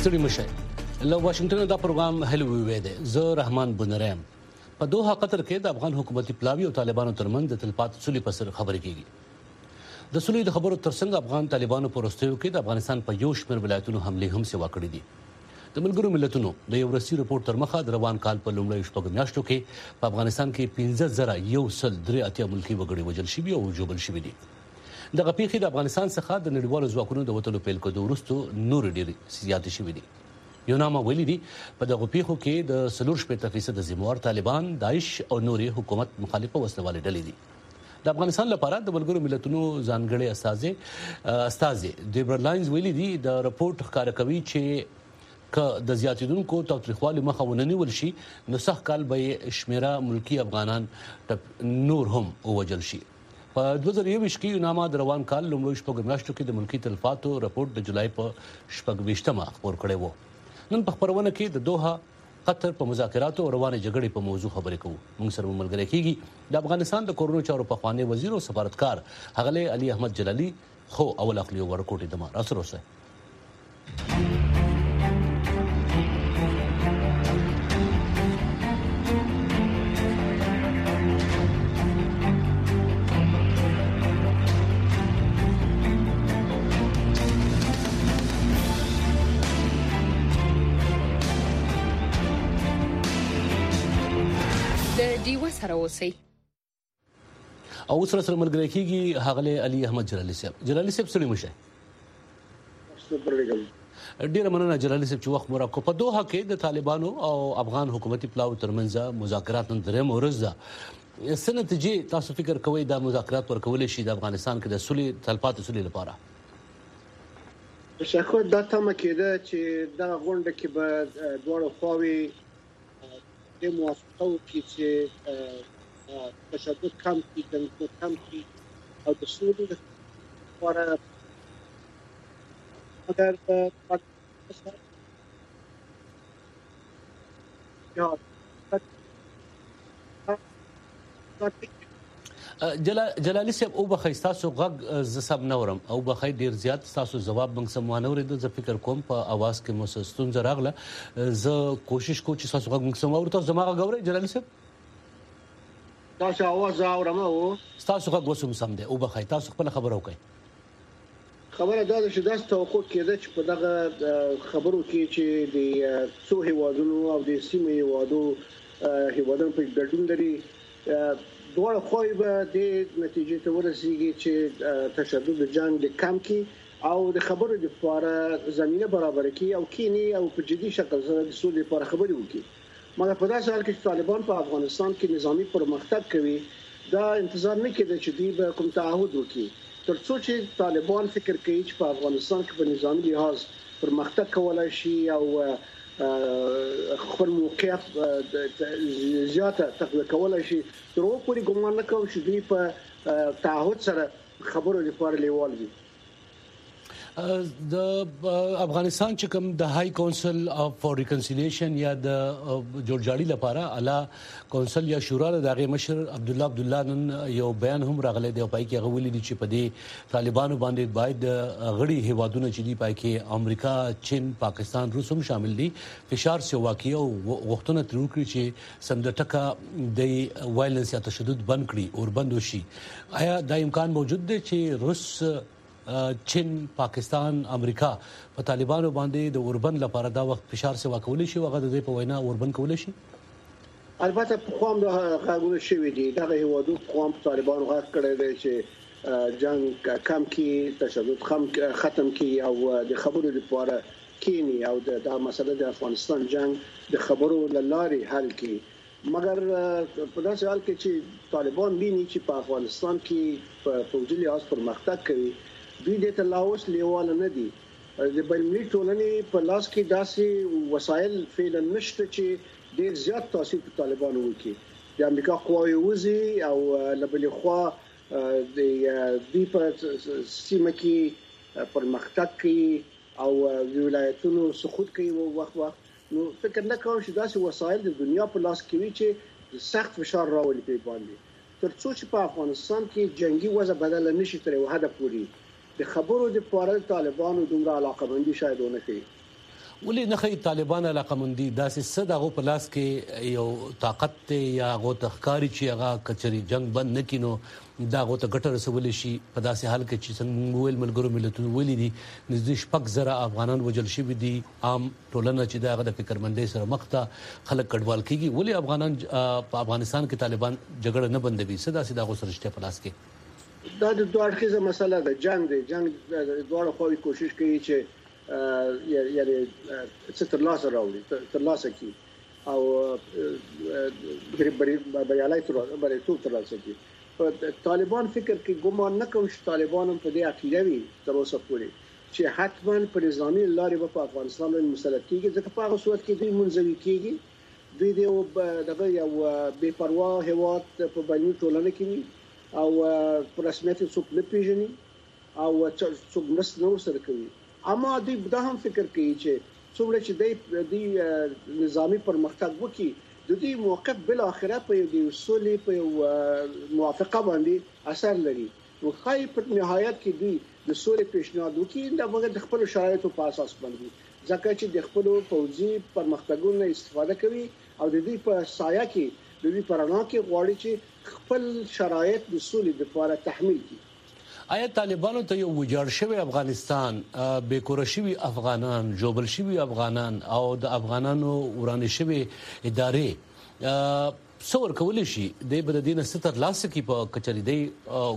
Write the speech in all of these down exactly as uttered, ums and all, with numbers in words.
ستړي مشه له واشنگټن دا پروګرام هلو وی دی زه رحمان بنرم په دوحه قطر کې د افغان حکومتي پلاوی او طالبانو ترمنځ د تلپات سولې په سر خبرې کیږي د سولې د خبرو ترڅنګ افغان طالبانو په وروستیو کې د افغانستان په یو شمېر ولایتونو حملې هم سیوا کړې دي د ملګرو ملتونو د یو رسمي رپورت تر مخه د روان کال په لومړیو شپږو میاشتو کې په افغانستان کې پنځه زره یو سل درې اتیا ملکي وګړي وژل شوي او ژوبل شوي دي دغه پیښې د افغانستان څخه د نړیوالو ځواکونو د وټلو پیل کېدو وروسته نور ډېر زیاتې شوي دي یوناما ویلي دي په دغه پیښو کې د څلور شپېته فیصد ذمہوار طالبان داعش او نورې حکومت مخالفه وسلوالې ډلې دي د افغانستان لپاره د ملګرو ملتونو ځانګړي استازي استازي دیبرلاینز ویلي دي د رپورت ښکاره کوي چې که د زیاتیدونکو تاوتریخوالي مخه ونیول شي نو سخت کال به شمیره ملکی افغانان نور هم ووجل شي په دوه زره یوویشت کې یوناما د روان کال لومړیو شپږو میاشتو کې د ملکی تلفاتو رپورت د جولای په شپږویشتمه خپور کړی و نن په خبرونه کې د دوحه قطر په مذاکراتو او روانه جګړې په موضوع خبرې کوو موږ سره ملګری کیږي د افغانستان د کورونو چارو پخوانی وزیر او سفارتکار هغه علي احمد جلالي خو اول اخلي ورکوټي د ما راس روسه سره اوسئ او سره سره ملګری کیږي هغه علي احمد جلالي صاحب جلالي صاحب سړي مشه ډیره مننه جلالي صاحب چې وخت مو راکو په دوحه کې د طالبانو او افغان حکومتي پلاو ترمنځ مذاکرات نن درې مورز ده سنتیجه تاسو فکر کوئ دا مذاکرات ورکول شي د افغانستان کې د سولې تلپات سولې لپاره شکر دا تمه کېده چې دا غونډه کې به دواړه خواوې د موافقه وکړي چې تشدد کم کړي تنظیم کم کړي او د سولې لپاره مګر جلالي صاحب او بخښ تاسو غږ ز سب نورم او بخښ ډیر زیات تاسو جواب موږ سمونه ورته ز فکر کوم په आवाज کې مو ستون زراغله ز کوشش کوم چې تاسو غږ موږ سمونه ورته زما غوړې جلالي صاحب تاسو आवाज اورم او تاسو غږ وسوم سم دی او بخښ تاسو خپل خبرو کوي خبره دا ده چې داس توقع کېده چې په دغه خبرو کې چې د څو هیوادونو او د سیمې هیوادو هیوادونو په ګډون لري دوه خو به د نتیجې ته ورسیږي چې تشدد جنگ د کم کی او د خبرو د لپاره زمينه برابر کی او کینی او په جدي شکل سره د سولې لپاره خبرې وکړي مګر په داسې حال کې چې طالبان په افغانستان کې نظامی پرمختګ کوي دا انتظار نه کېده چې دوی به کوم تعهد وکړي ترڅو چې طالبان فکر کوي چې په افغانستان کې په نظامی لحاظ پرمختګ کولای شي او خپل موقعیت زیاته تقویه کولای شي تر اوسه پورې ګومان نه کوم چې دوی په تعهد سره خبرو لپاره لیوال دي د افغانستان چې کوم د های کونسل فور ریکنسیلیشن یا د جوړجاړي لپاره اعلی کونسل یا شورا د هغه مشر عبد الله عبد الله نن یو بیان هم راغلی دی پای کې غوولې دي چې په دې طالبانو باندې باید غړي هیوادونه چې دی پای کې امریکا چین پاکستان روس هم شامل دي فشار سي واقعي او وختونه تر وکړي چې سمدټکا د وایلنس یا تشدد بند کړي او بند وشي آیا دا امکان موجود دی چې روس چین پاکستان امریکا په طالبانو باندې د اوربند لپاره دا وخت فشار سي واکول شي وغه د دې په وینا اوربند کول شي البته په قوم د غاغونه شوی دي دغه هیوادو قوم طالبانو غاښ کړی دی چې جنگ کم کی تشدد کم ختم کی او د خبرو لپاره کینی او د مسله د افغانستان جنگ د خبرو لارې حل کی مګر په داسې حال کې چې طالبان ویني چې په افغانستان کې په فوجي لحاظ پرمختګ کوي دوی د تلاوس لیوال نه دي د بلمي ټولنې په لاس کې داسې وسایل فعلا نشته چې ډیر زیات تاثیر په طالبانو وکړي د امریکا قواوی وزي او لبلې خوا د دې په سیمه کې پرمختګ کوي او ولایتونو سقوط کوي وخت وخت نو فکر نه کوم چې داسې وسایل د دنیا په لاس کې وي چې سخت فشار راولي په باندې ترڅو چې په افغانستان کې جنگي وضع بدل نشي تر یو حد پورې د خبرو د پاره طالبانو دومره علاقه مندي شاید ونه کوي ولې نه خي طالبان علاقمندي داسې څه دغه په لاس کې یو طاقت ته یا غو تخکاری چې هغه کچري جنگ بند نکینو دا غو ته ګټه رسول شي په داسې حال کې چې څنګه ویل ملګرو ملتونو ولې دي نږدې شپږ زره افغانان وجل شوي دي عام ټولنه چې دغه د فکرمندۍ سره مخ ته خلک کډوال کیږي ولې افغانان په افغانستان کې طالبان جګړه نه بندوي صدا سي دغه سرشته په لاس کې دا د دوه اړخیزه مسله ده جنگ دی جنگ دواړه خواوې کوشش کوي چې یعنی څه تر لاسه راوړي تر لاسه کی او بریالي تر بریالي تر لاسه کی طالبان فکر کې ګمان نه کوي چې طالبان هم په دې عقیده وي تر اوسه پورې چې حتما په نظامی لارې په افغانستان باندې مسلط کیږي ځکه په هغه صورت کې دوی منځوي کیږي دوی د دغه یو بے پروا هواد په بیني ټولنه کې او پر رسمیت څوک نه پیژني او څوک مس نو سره کوي اما دوی دا هم فکر کوي چې څومره چې د نظامی پرمختګ وکړي د دې موقف بل اخره په دې اصولي په موافقه باندې اثر لري نو خای په نهایت کې دوی د سولې پیشنهاد وکړي دا موږ د خپل شرایطو په اساس باندې ځکه چې د خپل پوځي پرمختګونو استفاده کوي او د دې په سایه کې د دې پرانا کې غواړي چې خپل شرایط د سولې لپاره تحمیل کړي آیا طالبانو ته یو وجاړ شوی افغانستان بے کور شوی افغانان جوبل شوی افغانان او د افغانانو ورانه شوی ادارې څور کولې شي د بددین ستر لاس کې په کچري دی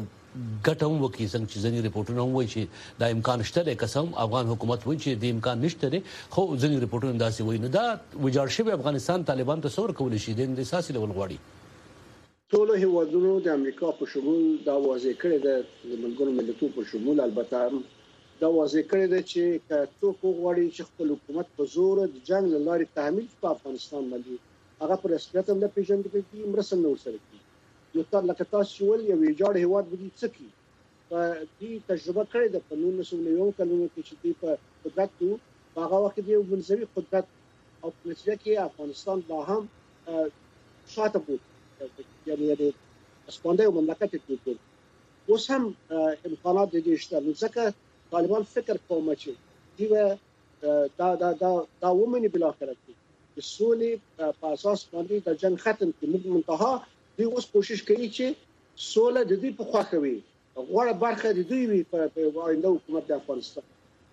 ګټم وکي څنګه چې ځنی ریپورتونه وایي چې دا امکان شته قسم افغان حکومت وایي چې د امکان نشته خو ځنی ریپورتونه داسې وایي نو دا وجاړ شوی افغانستان طالبان ته څور کولې شي د اساسي لول غواړي ټول هیوادونو د امریکا په شمول دا واضح کړی د ملګرو ملتونو په شمول البته دا واضح کړی دی چې څوک غواړي چې خپل حکومت په زور د جنگ لارې تحمیل په افغانستان باندې هغه پر رسمیت هم نه پیژندل کیږي مرسته نه ورسره کیږي نو تر لکه تاسو ول یو جوړ هیواد بدی څه کی په دې تجربه کړې ده په نولس سوه نوي کلونو کې چې دې په قدرت وو هغه وخت دی منځوي قدرت او په نتیجه کې افغانستان لا هم شاته بود یعنی د اسپانده او مملکت کې اوس هم امکانات د دې شته نو ځکه طالبان فکر کوم چې دی دا دا دا دا ومني بل اخر کې د سولې په اساس باندې د جنگ ختم کې موږ منتها دی اوس کوشش کوي چې سوله د دې په خواخوي غوړه برخه د دوی وي په آینده حکومت د افغانستان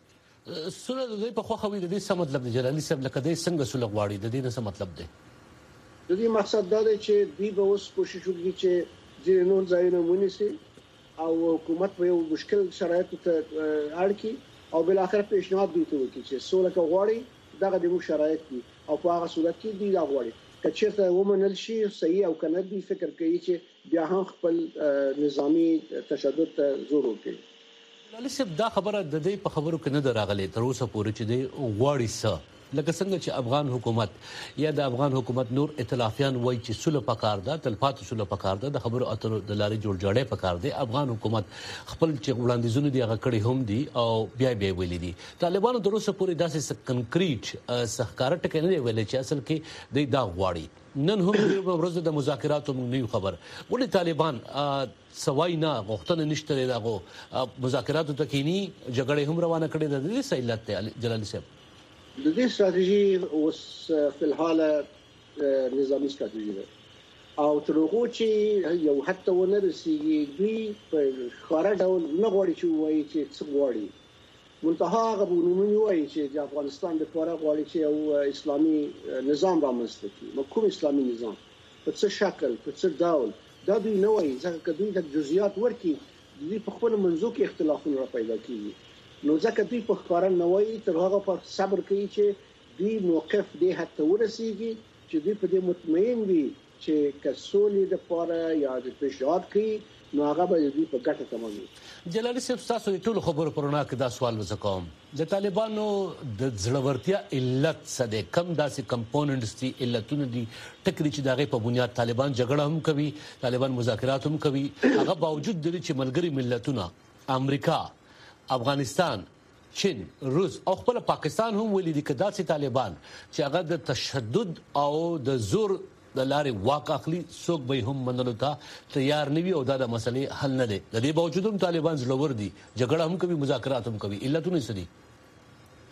سوله د دې په خواخوي د دې څه مطلب دی جلالي صاحب لکه دې څنګه سوله غواړي د دې څه مطلب دی د دې مقصد دا دی چې دوی به اوس کوشش وکړي چې ځینې نور ځایونه ونیسي او حکومت په یو مشکل شرایطو ته اړ کړي او بل اخر پیشنهاد دوی ته وکړي چې سوله کې غواړي دغه د مو شرایط دي او په هغه صورت کې دوی دا غواړي که چیرته ومنل شي صحیح او کنه دوی فکر کوي چې بیا هم خپل نظامی تشدد ته زور ورکړي لکه دا خبره د دې په خبرو کې نه دراغلي تر اوسه پورې چې دی غواړي څه لکه څنګه چې افغان حکومت یا د افغان حکومت نور ائتلافیان وایي چې صلح پکار ده تلپاتو صلح پکار ده د خبرو اترو د لارې جوړ جاړې پکار دي افغان حکومت خپل چې وړاندیزونه دی هغه کړي هم دي او بیا بیا ویلي دي طالبانو تر اوسه پورې داسې کنکریټ سحکار ټکي نه ویل چې اصل کې د دا غواړي نن هم د ورځ د مذاکراتو موږ نه خبر ولې طالبان سوای نه غوښتنه نشته دغه مذاکراتو تکینی جګړه هم روانه کړې ده د سیلات جلالي صاحب د دې ستراتیژي اوس په الحال نظامی ستراتیژي ده او تر هغه چې یو حتی ونه رسیږي دوی په خارا ډول نه غواړي چې وایي چې څه غواړي منتها غوښتنه وایي چې د افغانستان د لپاره غواړي چې یو اسلامي نظام رامنځته کړي مفهوم اسلامي نظام په څه شکل په څه ډول دا دوی نه وایي ځکه دوی د جزئیات ورکي دوی په خپل منځو کې اختلافونه پیدا کیږي نو ځکه دوی په ښکارا نه وایي تر هغه په صبر کوي چې دوی موقف دې حتی ورسیږي چې دوی په دې مطمئن وي چې کسولې د لپاره یا د پیشنهاد کوي نو هغه به دوی په ګټه تمامي جلالي صاحب تاسو د ټولو خبرو پرونه کې دا سوال وکوم د طالبانو د ځړورتیا علت څه ده کم داسې کمپوننټس دي علتونه دي ټکري چې دغه په بنیاد طالبان جګړه هم کوي طالبان مذاکرات هم کوي هغه باوجود د چې ملګری ملتونه امریکا افغانستان چین روس او خپل پاکستان هم ولې د کداسي طالبان چې هغه د تشدد او د زور د لارې واک اخلي څوک به هم منلو ته تیار نه وي او دا د مسلې حل نه دی د دې باوجود هم طالبان زړور دي جګړه هم کوي مذاکرات هم کوي علتونه څه دي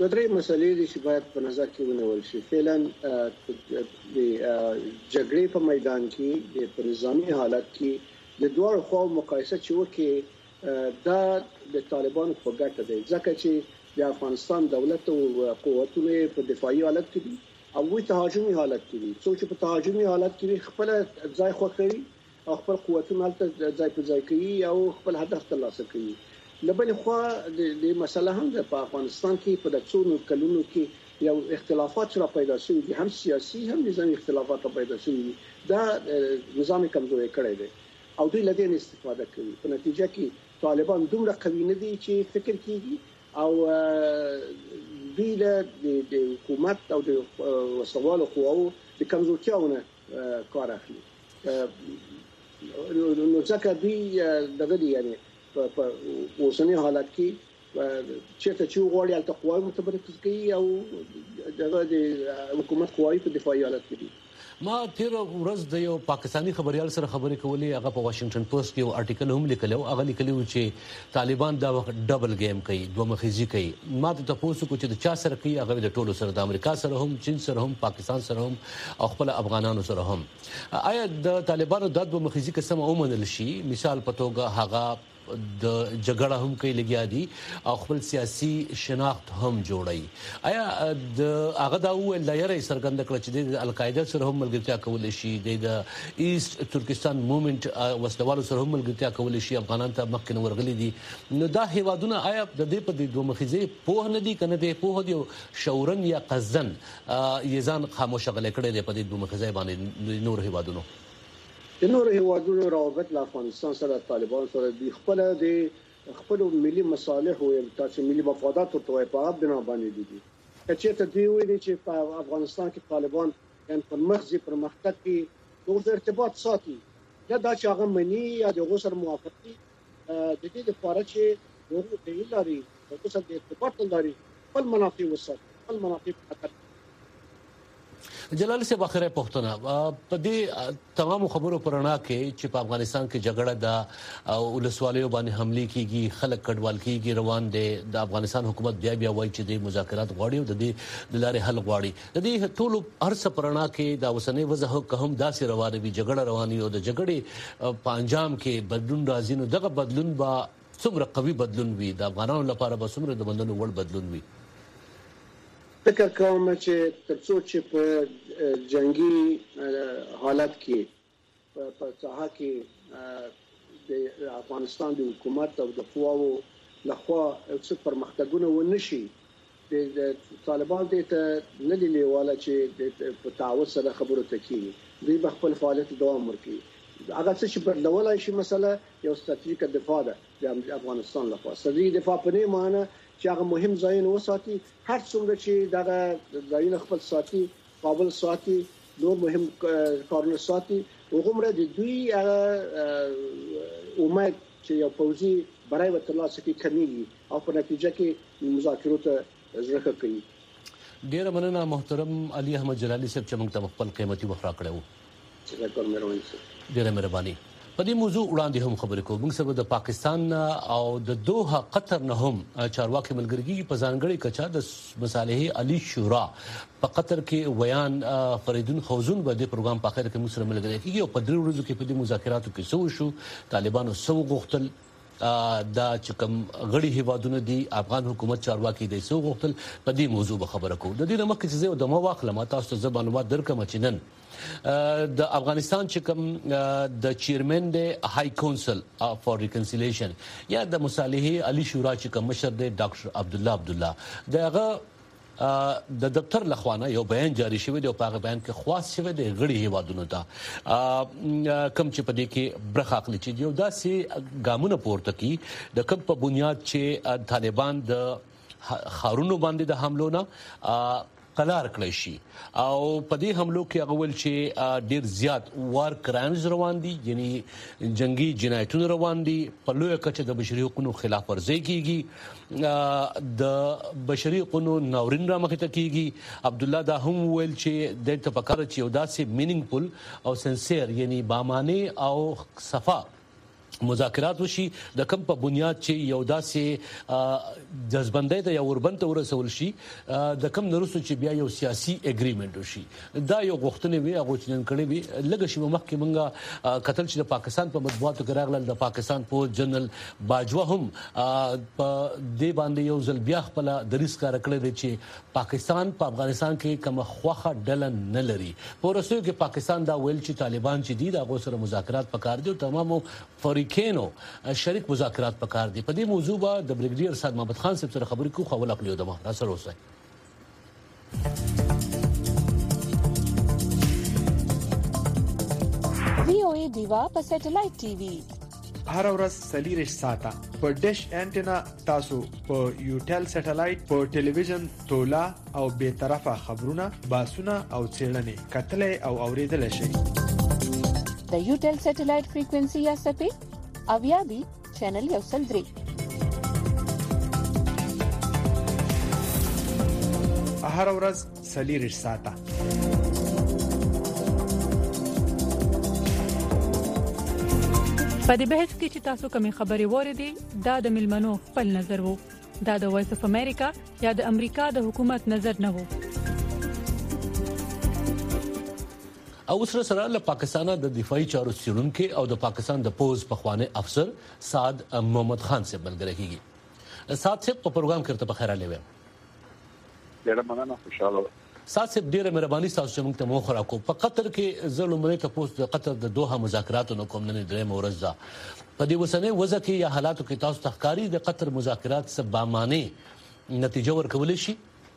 د درې مسلې دي چې باید په نظر کې ونیول شي. فعلا د جګړې په میدان کې د نظامی حالت کې د دوه خواو مقایسه چې وکړي دا د طالبانو په ګټه دی، ځکه چې د افغانستان دولت او قوتونه په دفاعي حالت کې دي او وی تهاجمي حالت کې دي. څوک چې په تهاجمي حالت کې خپل ځای خوښوي او خپل قوتونه هلته ځای په ځای کوي او خپل هدف ترلاسه کوي. لبل خو د مسله هم د افغانستان کې په دڅونو کلونو کې یو اختلافات را پیدا شوي دي، هم سیاسي هم نظامی اختلافات را پیدا شوي دي. دا نظام کمزوري کړی دی او دوی له دې استفاده کوي. په نتیجه کې طالبان دومره قوي نه دي چې فکر کیږي او دوی له د حکومت او د وسوالو قواو د کمزورتیاونه کار اخلي. نو ځکه دوی دغه دي یعنی په اوسنی حالت کې چیرته چې غواړي الته قواوي متمرکز کوي او دغه د حکومت قواوي په دفاعي حالت کې دي. ما تیر ورځ د یو پاکستانی خبريال سره خبرې کولې، هغه په واشنگټن پوسټ کې یو آرټیکل هم لیکلی و. هغه لیکلی و چې طالبان دا وخت ډبل گیم کوي، دوه مخیزي کوي. ما ته تاسو کو چې د چا سره کوي؟ هغه د ټولو سره، د امریکا سره هم، چین سره هم، پاکستان سره هم او خپل افغانانو سره هم. آیا د طالبانو د دوه مخیزي قسم اومنل شي؟ مثال په توګه هغه د جګړه هم کوي لګیا دي او خپل سیاسي شناخت هم جوړي. آیا د هغه دا ویل لایره سرګند کړ چې د القاعده سره هم ملګرتیا کول شي، د ایست ترکستان موومېنټ وسلوالو سره هم ملګرتیا کول شي، افغانان ته مخکې ورغلي دي؟ نو دا هیوادونه آیا د دې په دوه مخیزه په نه دي کنه د په دی شورن یا قزن یزان خاموش غلې کړي د په دوه مخیزه باندې نور هیوادونو؟ د نور هیوادونو روابط له افغانستان سره طالبان سره د خپل د خپل ملي مصالح او تاسو ملي مفادات او په بنا باندې دي. چې ته دی ویلي چې په افغانستان کې طالبان یعنی په مخزي پر مختک کې د ارتباط ساتي، دا د هغه منی یا د غوسر موافقتي د دې لپاره چې دوی د لاري د غوسر د ارتباط لري خپل منافع وساتي، خپل منافع خطر. جلال صاحب اخره پښتنه په دې تمام خبرو پرانا کې چې په افغانستان کې جګړه د ولسوالیو باندې حمله کیږي، خلک کډوال کیږي، روان دي. د افغانستان حکومت بیا بیا وایي چې د مذاکرات غواړي او د دې د لارې حل غواړي. د دې ټولو هر څه پرانا کې د اوسنۍ وضع هم داسې روانه وي، جګړه رواني او د جګړې په انجام کې بدلون راځي. نو دغه بدلون با څومره قوي بدلون وي، د افغانانو لپاره به څومره د بندونو وړ بدلون وي؟ فکر کوم چې ترڅو چې په جنگي حالت کې په ساحه کې د افغانستان د حکومت او د قواو لخوا څه پرمختګونه ونشي، د طالبان د نه دی لیواله چې په تعاون سره خبرو ته کیږي، دوی به خپل فعالیت دوام ورکړي. هغه څه چې بدلولای شي مسله یو ستراتیژیک دفاع ده د افغانستان لپاره. ستراتیژیک دفاع په نه معنی چې هغه مهم ځایونه وساتي، هر څومره چې دغه ځایونه خپل ساتي، قابل ساتي، نور مهم کارونه ساتي، وګوره د دوی امید چې یو پوځي برای وترلاسه کې کمیږي او په نتیجه کې مذاکرات زړه کوي. ډیر مننه محترم علي احمد جلالي صاحب چې موږ ته خپل قیمتي وخت راکړو. شکر مهرباني صاحب. ډیره مهرباني. په دې موضوع وړاندې هم خبرې کوو. موږ سره د پاکستان او د دوحه قطر نه هم چارواکي ملګري په ځانګړي کچا د مصالحې علي شورا په قطر کې ویان فریدون خوزون به د پروګرام په اخر کې موږ سره ملګري کیږي او په درې ورځو کې په دې مذاکراتو کې څه وشو، طالبانو څه وغوښتل، دا چې کوم غړي هیوادونه دي افغان حکومت چارواکي د څه وغوښتل، په دې موضوع به خبره کوو. د دې مخکې چې زه د مو واخلم تاسو ته معلومات درکم چې نن د افغانستان چې کوم د چیرمن د های کونسل فار ریکنسیلیشن یا د مصالحې علي شورا چې کوم مشر دی ډاکټر عبد الله عبد الله دغه د دفتر لخوانه یو بیان جاری شوی دی او په هغه بیان کې خاص شوی دی غړي هیوادونو ته کم چې په دې کې برخه اخلي چې یو داسې ګامونه پورته کی د کوم په بنیاد چې طالبان د خارونو باندې د حملو نه قلار کړی شي او په دې حملو کې اول چې ډیر زیات وار کرایمز روان دي، یعنی جنگي جنایتونه روان دي، په لوی کچه د بشري حقوقو خلاف ورزي کیږي، د بشري حقوقو ناورین را مخې ته کیږي. عبد الله دا هم ویل چې د تفکر چې یو داسې مینینګفل او سنسیر یعنی بامانه او صفا مذاکرات وشي د کوم په بنیاد چې یو داسې جذبندۍ ته یا اوربند ته ورسول شي د کوم نرسو چې بیا یو سیاسي اګریمنت وشي دا یو غوښتنه وي هغه چې نن کړي وي لږ شی مخکې مونږه قتل چې د پاکستان په مطبوعاتو کې راغلل د پاکستان په جنرال باجوا هم په دې باندې یو ځل بیا خپل دریس کار کړی دی چې پاکستان په افغانستان کې کوم خوخه ډله نه لري په ورسېو کې پاکستان دا ویل چې طالبان چې دي دا غو سره مذاکرات پکار دي او تمامو فریقینو شریک مذاکرات پکار دي په دې موضوع به د بریګیډیر سعد محمد خان صاحب سره خبرې کوو خو ولکلیو دمه را سره اوسئ وی او ای دیوا په سټلایټ ټي وي هر ورځ سلیریش ساته په ډیش انټینا تاسو په یوټل سټلایټ په ټلویزیون تولا او به طرفه خبرونه باسونه او څېړنې کتلې او اوریدل شي د یوټل سټلایټ فریکوئنسي یا سپې اویا بي چینل یو سل درې هر ورځ سلیریش ساته په دې بحث کې چې تاسو کومې خبرې وریدي دا د ملمنو خپل نظر وو دا د وایس اف امریکا یا د امریکا د حکومت نظر نه وو او سره سره له پاکستان د دفاعي چارو څېړونکو او د پاکستان د پوز پخوانی افسر سعد محمد خان سے ملګری کیږي سعد صاحب په پروګرام کې ته په خیر لوي ډېر مننه خوشاله سعد صاحب ډېر مهرباني تاسو چې موږ ته مو خورا کو په قطر کې زلمره ته پوسټ د قطر د دوه مذاکراتو نو کوم نه درې مورزه په دې وسنه وځه کې یا حالاتو کې تاسو تخکاری د قطر مذاکرات سبامانه نتیجه ورکول شي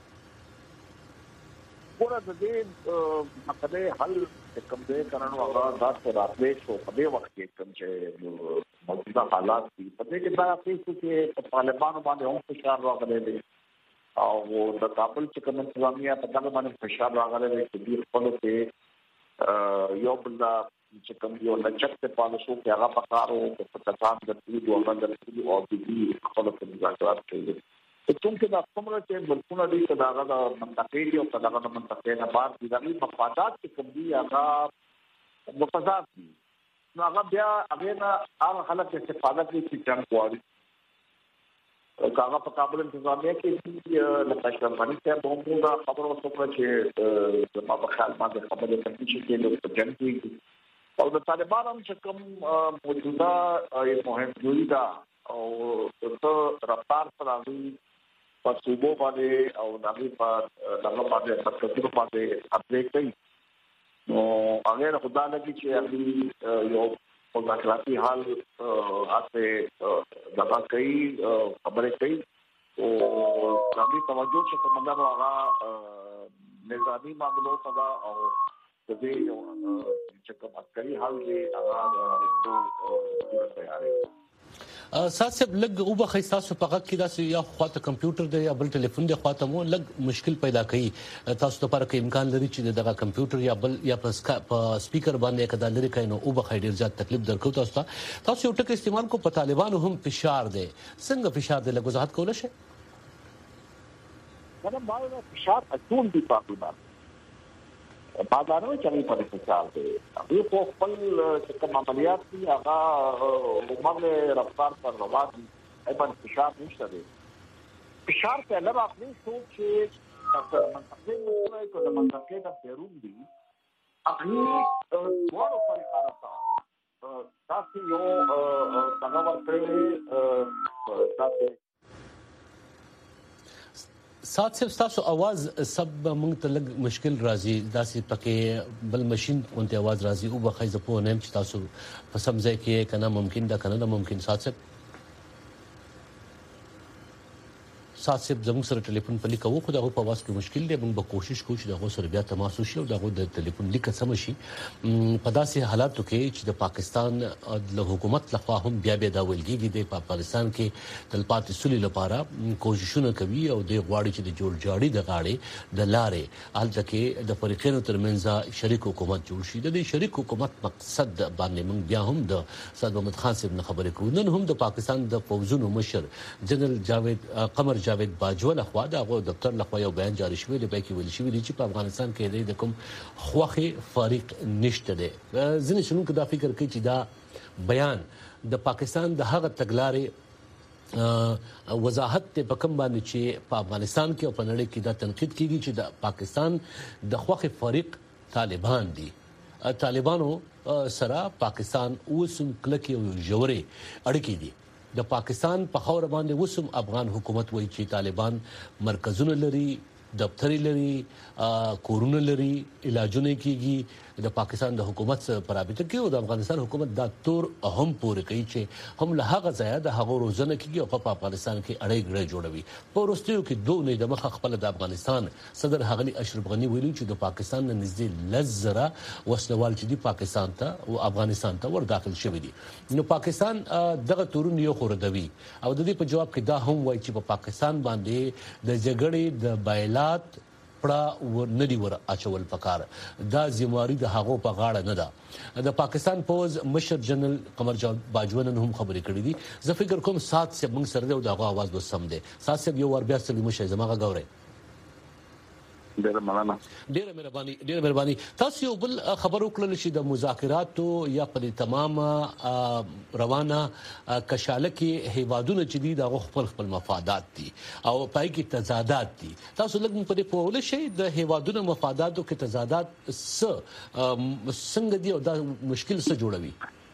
ګوره د دې مقدمه حل کوم دې کارانو هغه ذات راتلې شو په دې وخت کې کوم چې موجوده حالات دي په دې کې دا اصلي چې طالبانو باندې هم فشار راغلی دی او د کابل چې کوم اسلامیه په دغه باندې فشار راغلی دی چې دوی خپل کې یو بل چې کوم یو لچک په پالیسو کې هغه پکارو په تاسو د دې دوه باندې او د دې خپل په مذاکرات کې څنګه دا څومره چې ملکونه دي چې دا د منطقې دی او دا د منطقې نه بار دي د مفادات چې کوم دي هغه مفادات دي نو هغه بیا هغه نه هغه خلک استفاده کوي چې څنګه کوي هغه په کابل انتظامیه کې لکه اشرفاني ته به موږ خبرو وکړو چې د ما په خیال باندې خبرې کوي چې د جنګي او د طالبانو چې کوم موجوده مهم جوړی دا او څه رفتار سره په صوبو باندې او دغه په دغه باندې په څه باندې اپډیټ کوي نو هغه خدای لګي چې هغه یو مذاکراتی حال اته دغه کوي خبرې کوي او دغه توجه چې کومه هغه نظامی معاملو ته او د دې یو چې کوم عسکري حل دی هغه د تیاری ساسب لګ او به خاصه په غږ کې داسې یا خواته کمپیوټر دی یا بل ټلیفون دی خواته مو لګ مشکل پیدا کوي تاسو ته پر کې امکان لري چې دغه کمپیوټر یا بل یا په سپیکر باندې کدا لري کینو او به ډیر زیات تکلیف درکو تاسو ته تاسو یو ټک استعمال کو په طالبانو هم فشار دی څنګه فشار دی لګ وضاحت کول شي دا باندې فشار اټول دی پاتونه بازارونو چې په فشار دی یو په خپل چې کوم عملیات دي هغه عمر رفتار پر روان دي ایبان فشار نشته دی فشار په لږه اخلي څو چې تاسو منطقې مو کو د منطقې د بیرون دي اخلي ورو په کارته تاسو یو څنګه ورته تاسو سات صرف تاسو आवाज سب موږ ته لګ مشکل راځي داسې پکې بل ماشين اونته आवाज راځي او بخای ز په نیم چې تاسو په سمځه کې کنه ممکن دا کنه ممکن سات صرف سات صرف زموږ سره ټلیفون په لیکو خو دا په आवाज کې مشکل دی موږ به کوشش کوو چې دا سره بیا تماس وشي او دا د ټلیفون لیک سم شي په داسې حالاتو کې چې د پاکستان د حکومت لخوا هم بیا بیا دا ولګي د پاکستان کې تلپاتې سولې لپاره کوششونه کوي او د غواړي چې د جوړ جاړي د غاړې د لارې حالت کې د فریقینو ترمنځ شریک حکومت جوړ شي د شریک حکومت مقصد باندې موږ بیا هم د سعد محمد خان صاحب خبرې کوو نن هم د پاکستان د فوجونو مشر جنرال جاوید قمر جاوید باجوا لخوا دغه دفتر لخوا یو بیان جاری شوی دی چې ویل شوی دی چې په افغانستان کې د کوم خوخي فریق نشته دی ځینې شنو کې دا فکر کوي چې دا بیان د پاکستان د هغه تګلارې وضاحت ته په کوم باندې چې په افغانستان کې او په نړۍ کې دا تنقید کیږي چې د پاکستان د خوخي فریق طالبان دي. طالبانو سره پاکستان اوسم کلکی او جوړې اړیکې دي. د پاکستان په خاور باندې وسم افغان حکومت وایي چې طالبان مرکزونه لري، دفترې لري، کورونه لري، علاجونه کیږي. د پاکستان د حکومت سره پرابطه کې او د افغانستان حکومت دا تور هم پوره کوي چې هم له هغه ځای د هغه روزنه کیږي او په افغانستان کې اړې ګړې جوړوي. په وروستیو کې دوه نه د مخه خپل د افغانستان صدر حغلی اشرف غنی ویلي چې د پاکستان نه نږدې لزره وسلوال چې دی پاکستان ته او افغانستان ته ور داخل شوی دي. نو پاکستان دغه تورونه یو خوردوي او د دې په جواب کې دا هم وایي چې په پاکستان باندې د جګړې د بایلات پړه ور ندی ور اچول پکار دا ذمہواری د هغو په غاړه نه ده. د پاکستان پوز مشر جنرال قمر جاوید باجوان هم خبرې کړې دي. زه فکر کوم سات سه موږ سره د هغه आवाज به سم ده. سات سه یو ور بیا ستړي مشه زماغه غوړې. ډېر مننه. ډېر مهرباني ډېر مهرباني. تاسو یو بل خبر وکړل شي د مذاکراتو یا په تمام روانه کشاله کې هیوادونه چې دي د خپل خپل مفادات دي او پای کې تضادات دي. تاسو لږ په دې پوهول شي د هیوادونو مفاداتو کې تضادات څه څنګه دي او دا مشکل څه جوړوي؟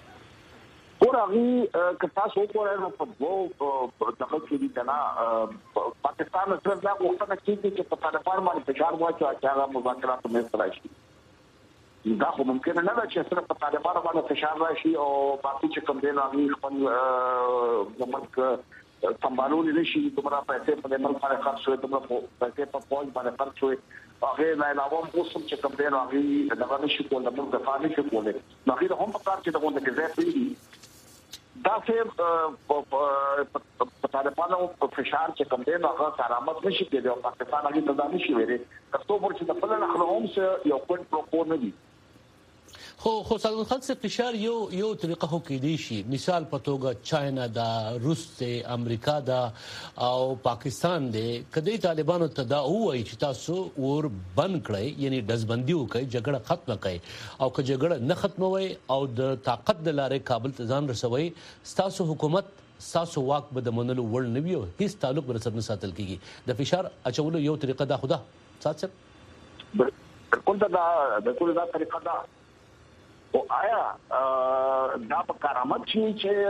ورغي که تاسو وګورئ نو په دوه دغه کې دي کنه پاکستان سره دا وختونه چې چې په طالبان باندې فشار واچو چې هغه مذاکرات مې سره شي. دا خو ممکن نه ده چې سره په طالبان باندې فشار راشي او باقي چې کوم دي نو هغه خپل زموږ سمبالول نشي. دومره پیسې په ملک باندې خرڅ شوي، دومره پیسې په فوج باندې خرڅ شوي، هغه نه علاوه اوسم چې کوم دي نو هغه دغه نشي کولای، د دفاع نشي کولای. نو هغه هم په کار چې دغه د ځای پیږي دا چې په طالبانو په فشار چې کوم دی نو هغه کارآمد نشي کېدای او پاکستان هغه ته دا نشي ویلي تر څو پورې چې د خپل نخلو هم څه یو کوټ پروپو نه دي. خو خو سلمان خان سے فشار یو یو طریقه هو کې دی شي. مثال په توګه چاینا دا، روس ته، امریکا دا او پاکستان دی. کدی طالبانو ته دا وایي چې تاسو ور بند کړئ، یعنی دزبندي وکړئ، جګړه ختم کړئ او که جګړه نه ختموي او د طاقت د لارې کابل ته ځان رسوي، تاسو حکومت تاسو واک به د منلو وړ نه وي او هیڅ تعلق به سره نه ساتل کیږي. د فشار اچولو یو طریقه دا خدا سات سره بالکل دا د ټول دا طریقه دا او آیا دا په کارآمد شي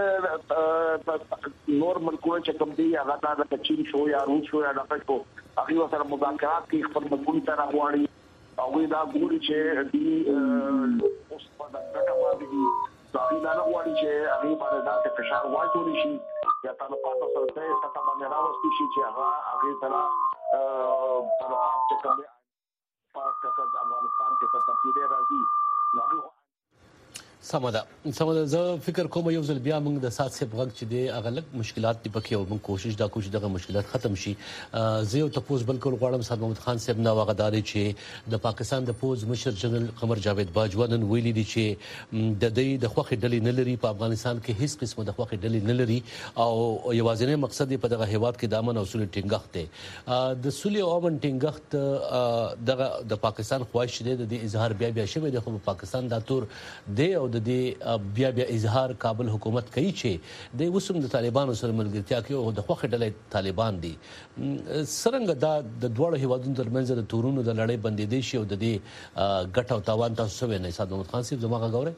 چې نور ملکونه چې کوم دي هغه دا د چین شو یا روس شو یا دغه شو هغه سره مذاکرات کې خپل ملکونه ته راغواړي او دا ګوري چې دی اوس په دغه باندې دي ځای نه راغواړي چې هغه باندې دا فشار واچول شي یا تعلقات سره ته څه باندې راوستي شي چې هغه هغه سره تعلقات چې کوم دي په افغانستان کې څه تبدیلی راځي. نو سمدا سمدا زه فکر کوم یو ځل بیا موږ د سات سیب غږ چې دی اغلب مشکلات دی پکې او موږ کوشش دا کوشش دغه مشکلات ختم شي. زه یو تاسو بالکل غواړم سید محمد خان صاحب نو غداري چې د پاکستان د پوز مشر جنرال قمر جاوید باجوان ویلي دي چې د دې د خوخي ډلې نه لري په افغانستان کې هیڅ قسمه د خوخي ډلې نه لري او یوازینی مقصد په دغه هیواد کې د امن او سولې ټینګښت دی. د سولې او امن ټینګښت دغه د پاکستان خواهش دی د دې اظهار بیا بیا شوی دی خو پاکستان دا تور دی او د دې بیا بیا اظهار کابل حکومت کوي چې د وسوم د طالبانو سره ملګرتیا کوي او د خوخه ډلې طالبان دي. سرنګ دا د دوړو هیوادونو ترمنځ د تورونو د لړۍ بندې دي شي او د دې ګټ او تاوان تاسو نه سید محمد خان صاحب زموږه غوړي.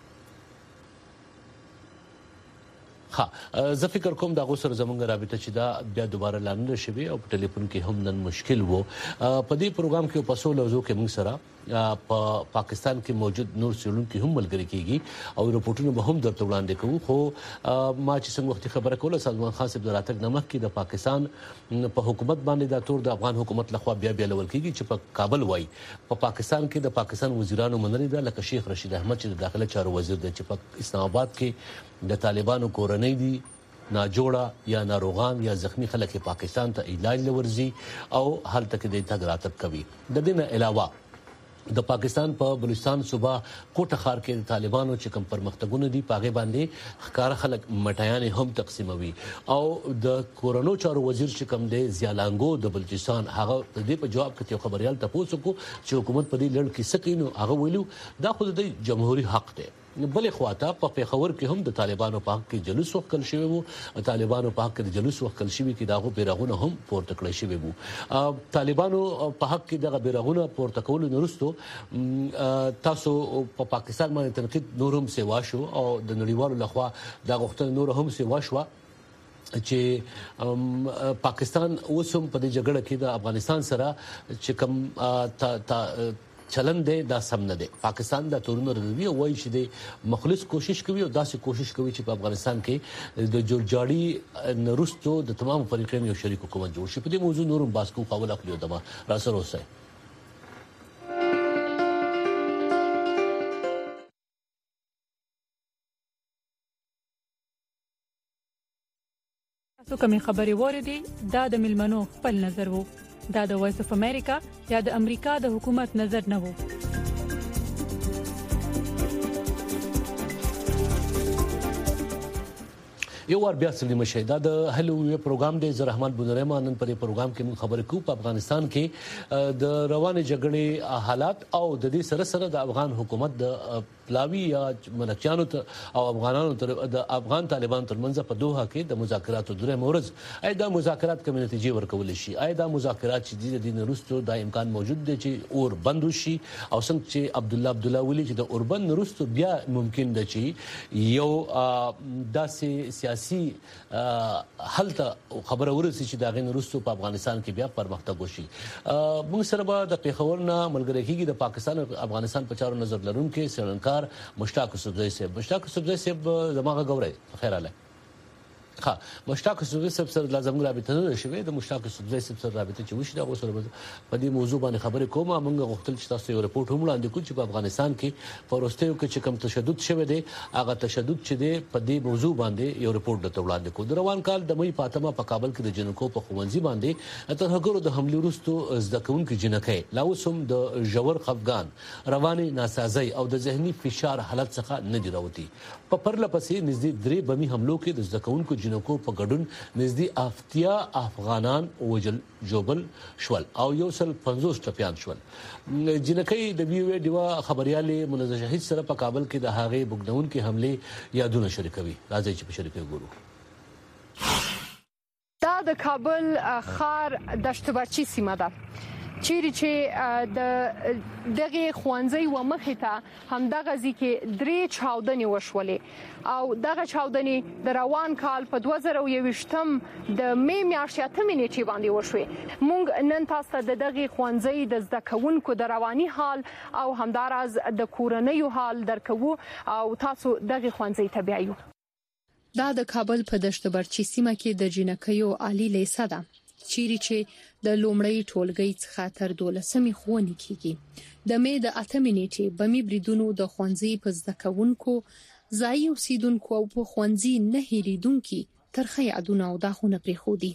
ها زه فکر کوم دا غوسر زمونږ رابطه چې دا بیا دوباره لاندې شوي او په ټلیفون کې هم نن مشکل وو. په دې پروګرام کې په سو لوزو کې موږ سره په پاکستان کې موجود نور څېړونکي هم ملګري کیږي او رپورټونه به هم درته وړاندې کوو. خو ما چې څنګه وخت خبره کوله سلمان خان صاحب دراتک نمک کې د پاکستان په حکومت باندې دا تور د افغان حکومت لخوا بیا بیا لول کیږي چې په کابل وای په پاکستان کې د پاکستان وزیرانو منلي ده لکه شیخ رشید احمد چې د داخله چارو وزیر دی چې په اسلام آباد کې د طالبانو کورنۍ دي ناجوړه یا ناروغان یا زخمی خلک پاکستان ته علاج لورځي او هلته کې د تګ راتګ کوي. د دې نه علاوه د پاکستان په بلوچستان صوبه کوټه خار کې طالبانو چې کوم پرمختګونه دي پاغه باندې ښکار خلک مټیان هم تقسیموي او د کورونو چارو وزیر چې کوم دی زیالانګو د بلوچستان هغه د دې په جواب کې خبريال تاسو کو چې حکومت په دې لړ کې سکینو هغه ویلو دا خود د جمهوریت حق دی بلې خواته په پیښور کې هم د طالبانو په حق کې جلوس وکړل شوی وو طالبانو په حق کې جلوس وکړل شوی کې داغو بیرغونه هم پورته کړل شوی وو طالبانو په حق کې دغه بیرغونه پورته کول نورستو تاسو په پاکستان باندې تنقید نور هم سیوا شو او د نړیوالو لخوا دا غوښتنه نور هم سیوا شو چې پاکستان اوسم په دې جګړه کې د افغانستان سره چې کوم چلن دی دا سم نه دی پاکستان د تورونو روي او وایي چې د مخلص کوشش کوي او داسې کوشش کوي چې په افغانستان کې د جوړجاړي نورستو د تمام فریقین یو شریک حکومت جوړ شي په دې موضوع نورم باسکو قول اخلي او دما را سره اوسه تاسو کومې خبرې وریدي دا د ملمنو خپل نظر وو دا د وایس اف امریکا یا د امریکا د حکومت نظر نه وو یو ور بیا سلیمه شهدا د هلو وی پروګرام د زرحمان بنرحمه نن پر پروګرام کې موږ خبرې کوو په افغانستان کې د روانې جګړې حالات او د دې سره سره د افغان حکومت د پلاوی یا ملکیانو او افغانانو تر د افغان طالبان ترمنځ په دوحه کې د مذاکراتو درې مورز اې دا مذاکرات کوم نتیجې ورکول شي اې دا مذاکرات چې د دین وروسته د امکان موجود دی چې اور بند شي او څنګه چې عبد الله عبد الله ولی چې د اوربن وروسته بیا ممکن دی چې یو داسې سیاسي حل ته خبره ورسي چې دا غین وروسته په افغانستان کې بیا پرمختګ وشي موږ سره به د پیښور نه ملګری کیږي د پاکستان او افغانستان په چارو نظر لرونکو سړنکار مشتاق صبزی صاحب مشتاق صبزی صاحب زماغه غوړی خیر الله ها مشتاق صبزی صاحب سره لازم رابطه نه شوي د مشتاق صبزی صاحب سره رابطه چې وشي دا اوسره په دې موضوع باندې خبرې کوم موږ غوښتل چې تاسو یو رپورت هم وړاندې کړئ چې په افغانستان کې پروستیو کې چې کوم تشدد شوه دی هغه تشدد چې دی په دې موضوع باندې یو رپورت د وړاندې کوو د روان کال د مې فاطمه په کابل کې د جنکو په خوندزي باندې تر هغه د حمله وروسته زده کوونکو جنکې لا اوسم د جوړ خفغان رواني ناسازي او د ذهني فشار حالت څخه نه دی راوتی په پرله پسې نږدې درې بمی حملو کې د زده کوونکو جنکو په ګډون نږدې افتیا افغانان وجل جوبل شول او یو سل پنځوس ټپيان شول جنکې د وی وی دیوا خبريالي منزه شهید سره په کابل کې د هغې بګدون کې حمله یادونه شریکوي راځي چې په شریکه ګورو دا د کابل خار دشتبرچی سیمه ده چیرې چې د دغه خوانځي و مخې ته هم دغه ځکه درې چاودنې وشولې او دغه چاودنې د روان کال په دوه زره او یوویشتم د مې میاشتې اتمې نیټې باندې وشوې مونږ نن تاسو ته د دغه خوانځي د زده کوونکو د رواني حال او همداراز د کورنیو حال درکو او تاسو دغه خوانځي ته بیايو دا د کابل په دشتبرچی سیمه کې د جنکیو عالی لیسه ده چیرې چې د لومړی ټولګي څخه تر دولسمې ښوونې کیږي د مې د اتمې نیټې بمی بریدونو د خوانځي په زده کوونکو ځای اوسیدونکو او په خوانځي نه هېریدونکو ترخه یادونه او داخونه پریخودي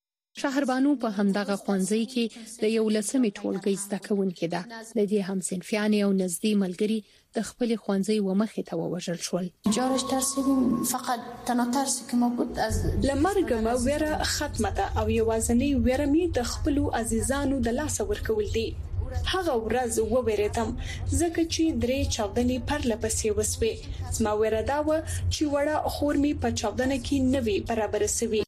شهربانو په همدغه خوانځي کې د یو لسمې ټولګي زده کوونکې ده د دې هم صنفیان او نزدې ملګری د خپل خوانځي و مخې ته ووژل شول جارش ترسیدیم فقط تنها ترسی که ما بود از لمرګ ما ویره ختمه ده او یوازنی ویره می د خپل عزیزانو د لاس ورکول دي هغه ورځ وویریدم ځکه چې درې چاودنې پر لپسې وسوي زما ویره دا و چې وړه خور می په چاودنه کې نوي برابر سوي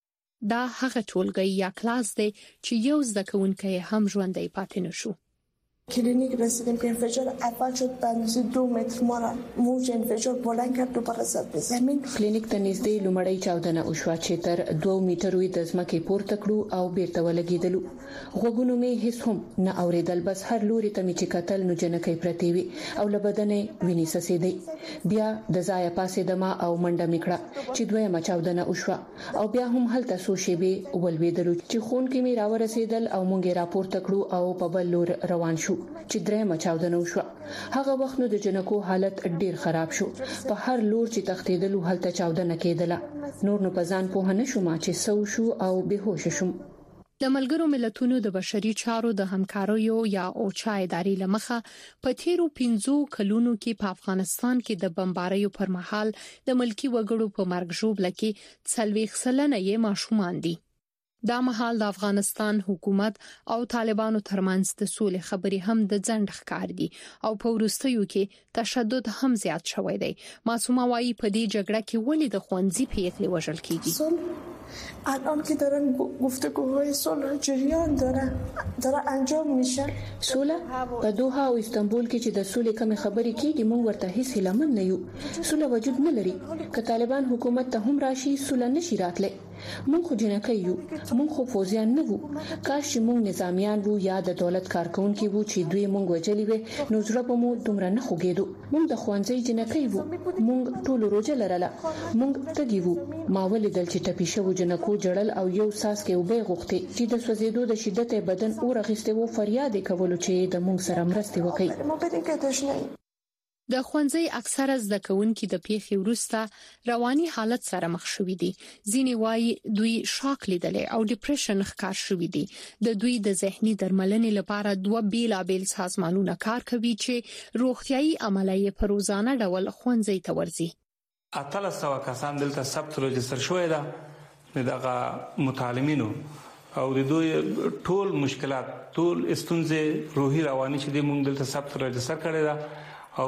دا هغه ټولګي یا کلاس دی چې یو زده کوونکی هم ژوندۍ پاتې نشو کلینیک رسیدیم که انفجار اول شد به اندازه دو متر ما را موج انفجار بلند کرد و برسد به زمین کلینیک ته نږدې لومړی چاودنه وشوه چې تر دوه میټرو د ځمکې پورته کړو او بیرته ولګېدلو غوږونو مې هیڅ هم نه اوریدل بس هر لوري ته مې چې کتل نو جنکې پرتې وي او له بدنې وینې څڅېدې بیا د ځایه پاسېدم او منډه مې کړه چې دویمه چاودنه وشوه او بیا هم هلته څو شېبې ولوېدلو چې ښوونکي مې راورسېدل او موږ یې راپورته کړو او په بل لور روان شو چې درېمه چاودنه وشوه هغه وخت نو د جنکو حالت ډیر خراب شو په هر لور چې تختیدلو هلته چاودنه کېدله نور نو په ځان پوه نه شوم چې سو شو او بهوش شوم د ملګرو ملتونو د بشري چارو د همکاریو یا اوچا ادارې لمخه په تیرو پنځو کلونو کې په افغانستان کې د بمباریو پر مهال د ملکی وګړو په مرګ ژوبله کې څلوېښت سلنه یې ماشومان دي دا مهال د افغانستان حکومت او طالبانو ترمنځ د سولې خبرې هم د ځنډ ښکار دي او په وروستیو کې تشدد هم زیات شوی دی. معصومه وايي په دې جګړه کې ولې د خوندزي پیښې وژل کیږي. الان که دارن گفتگوهای صلح جریان داره داره انجام میشه. صلح په دوحه او استانبول کې چې د سولې کوم خبرې کیږي موږ ورته هیڅ هیلمن نه یو. صلح وجود نه لري. که طالبان حکومت ته هم راشي صلح نشي راتلی. موږ خو جنکه یو، موږ خو فوزیان نه وو. کاش چې موږ نظامیان وو یا د دولت کارکونکي وو چې دوی موږ وجلی وي نو زړه به مو دومره نه خوګېدو. موږ د خوانځي جنکه وو، موږ ټول روزه لرله، موږ تګي وو. ما ولیدل چې ټپي شو جنکو جړل او یو ساس کې وبې غوښتي چې د سوځېدو د شدت بدن اور غسته وو فریاد کولو چې د موږ سره مرسته وکړي. د خوانځي اکثره زده کوونکي د پیښې وروسته رواني حالت سره مخ شوي دي. ځینې وايي دوی شاک لیدلې او ډیپریشن ښکار شوي دي. د دوی د ذهني درملنې لپاره دوه بیلابیل سازمانونه کار کوي چې روغتيایي عملیات په روزانه ډول خوانځي ته ورځي. اتلس سوه کسان دلته ثبت رجستر شوی ده دغه متعلمینو او د دوی ټول مشکلات ټول استونزې روحي رواني چې د مونږ دلته ثبت رجستر کړی ده او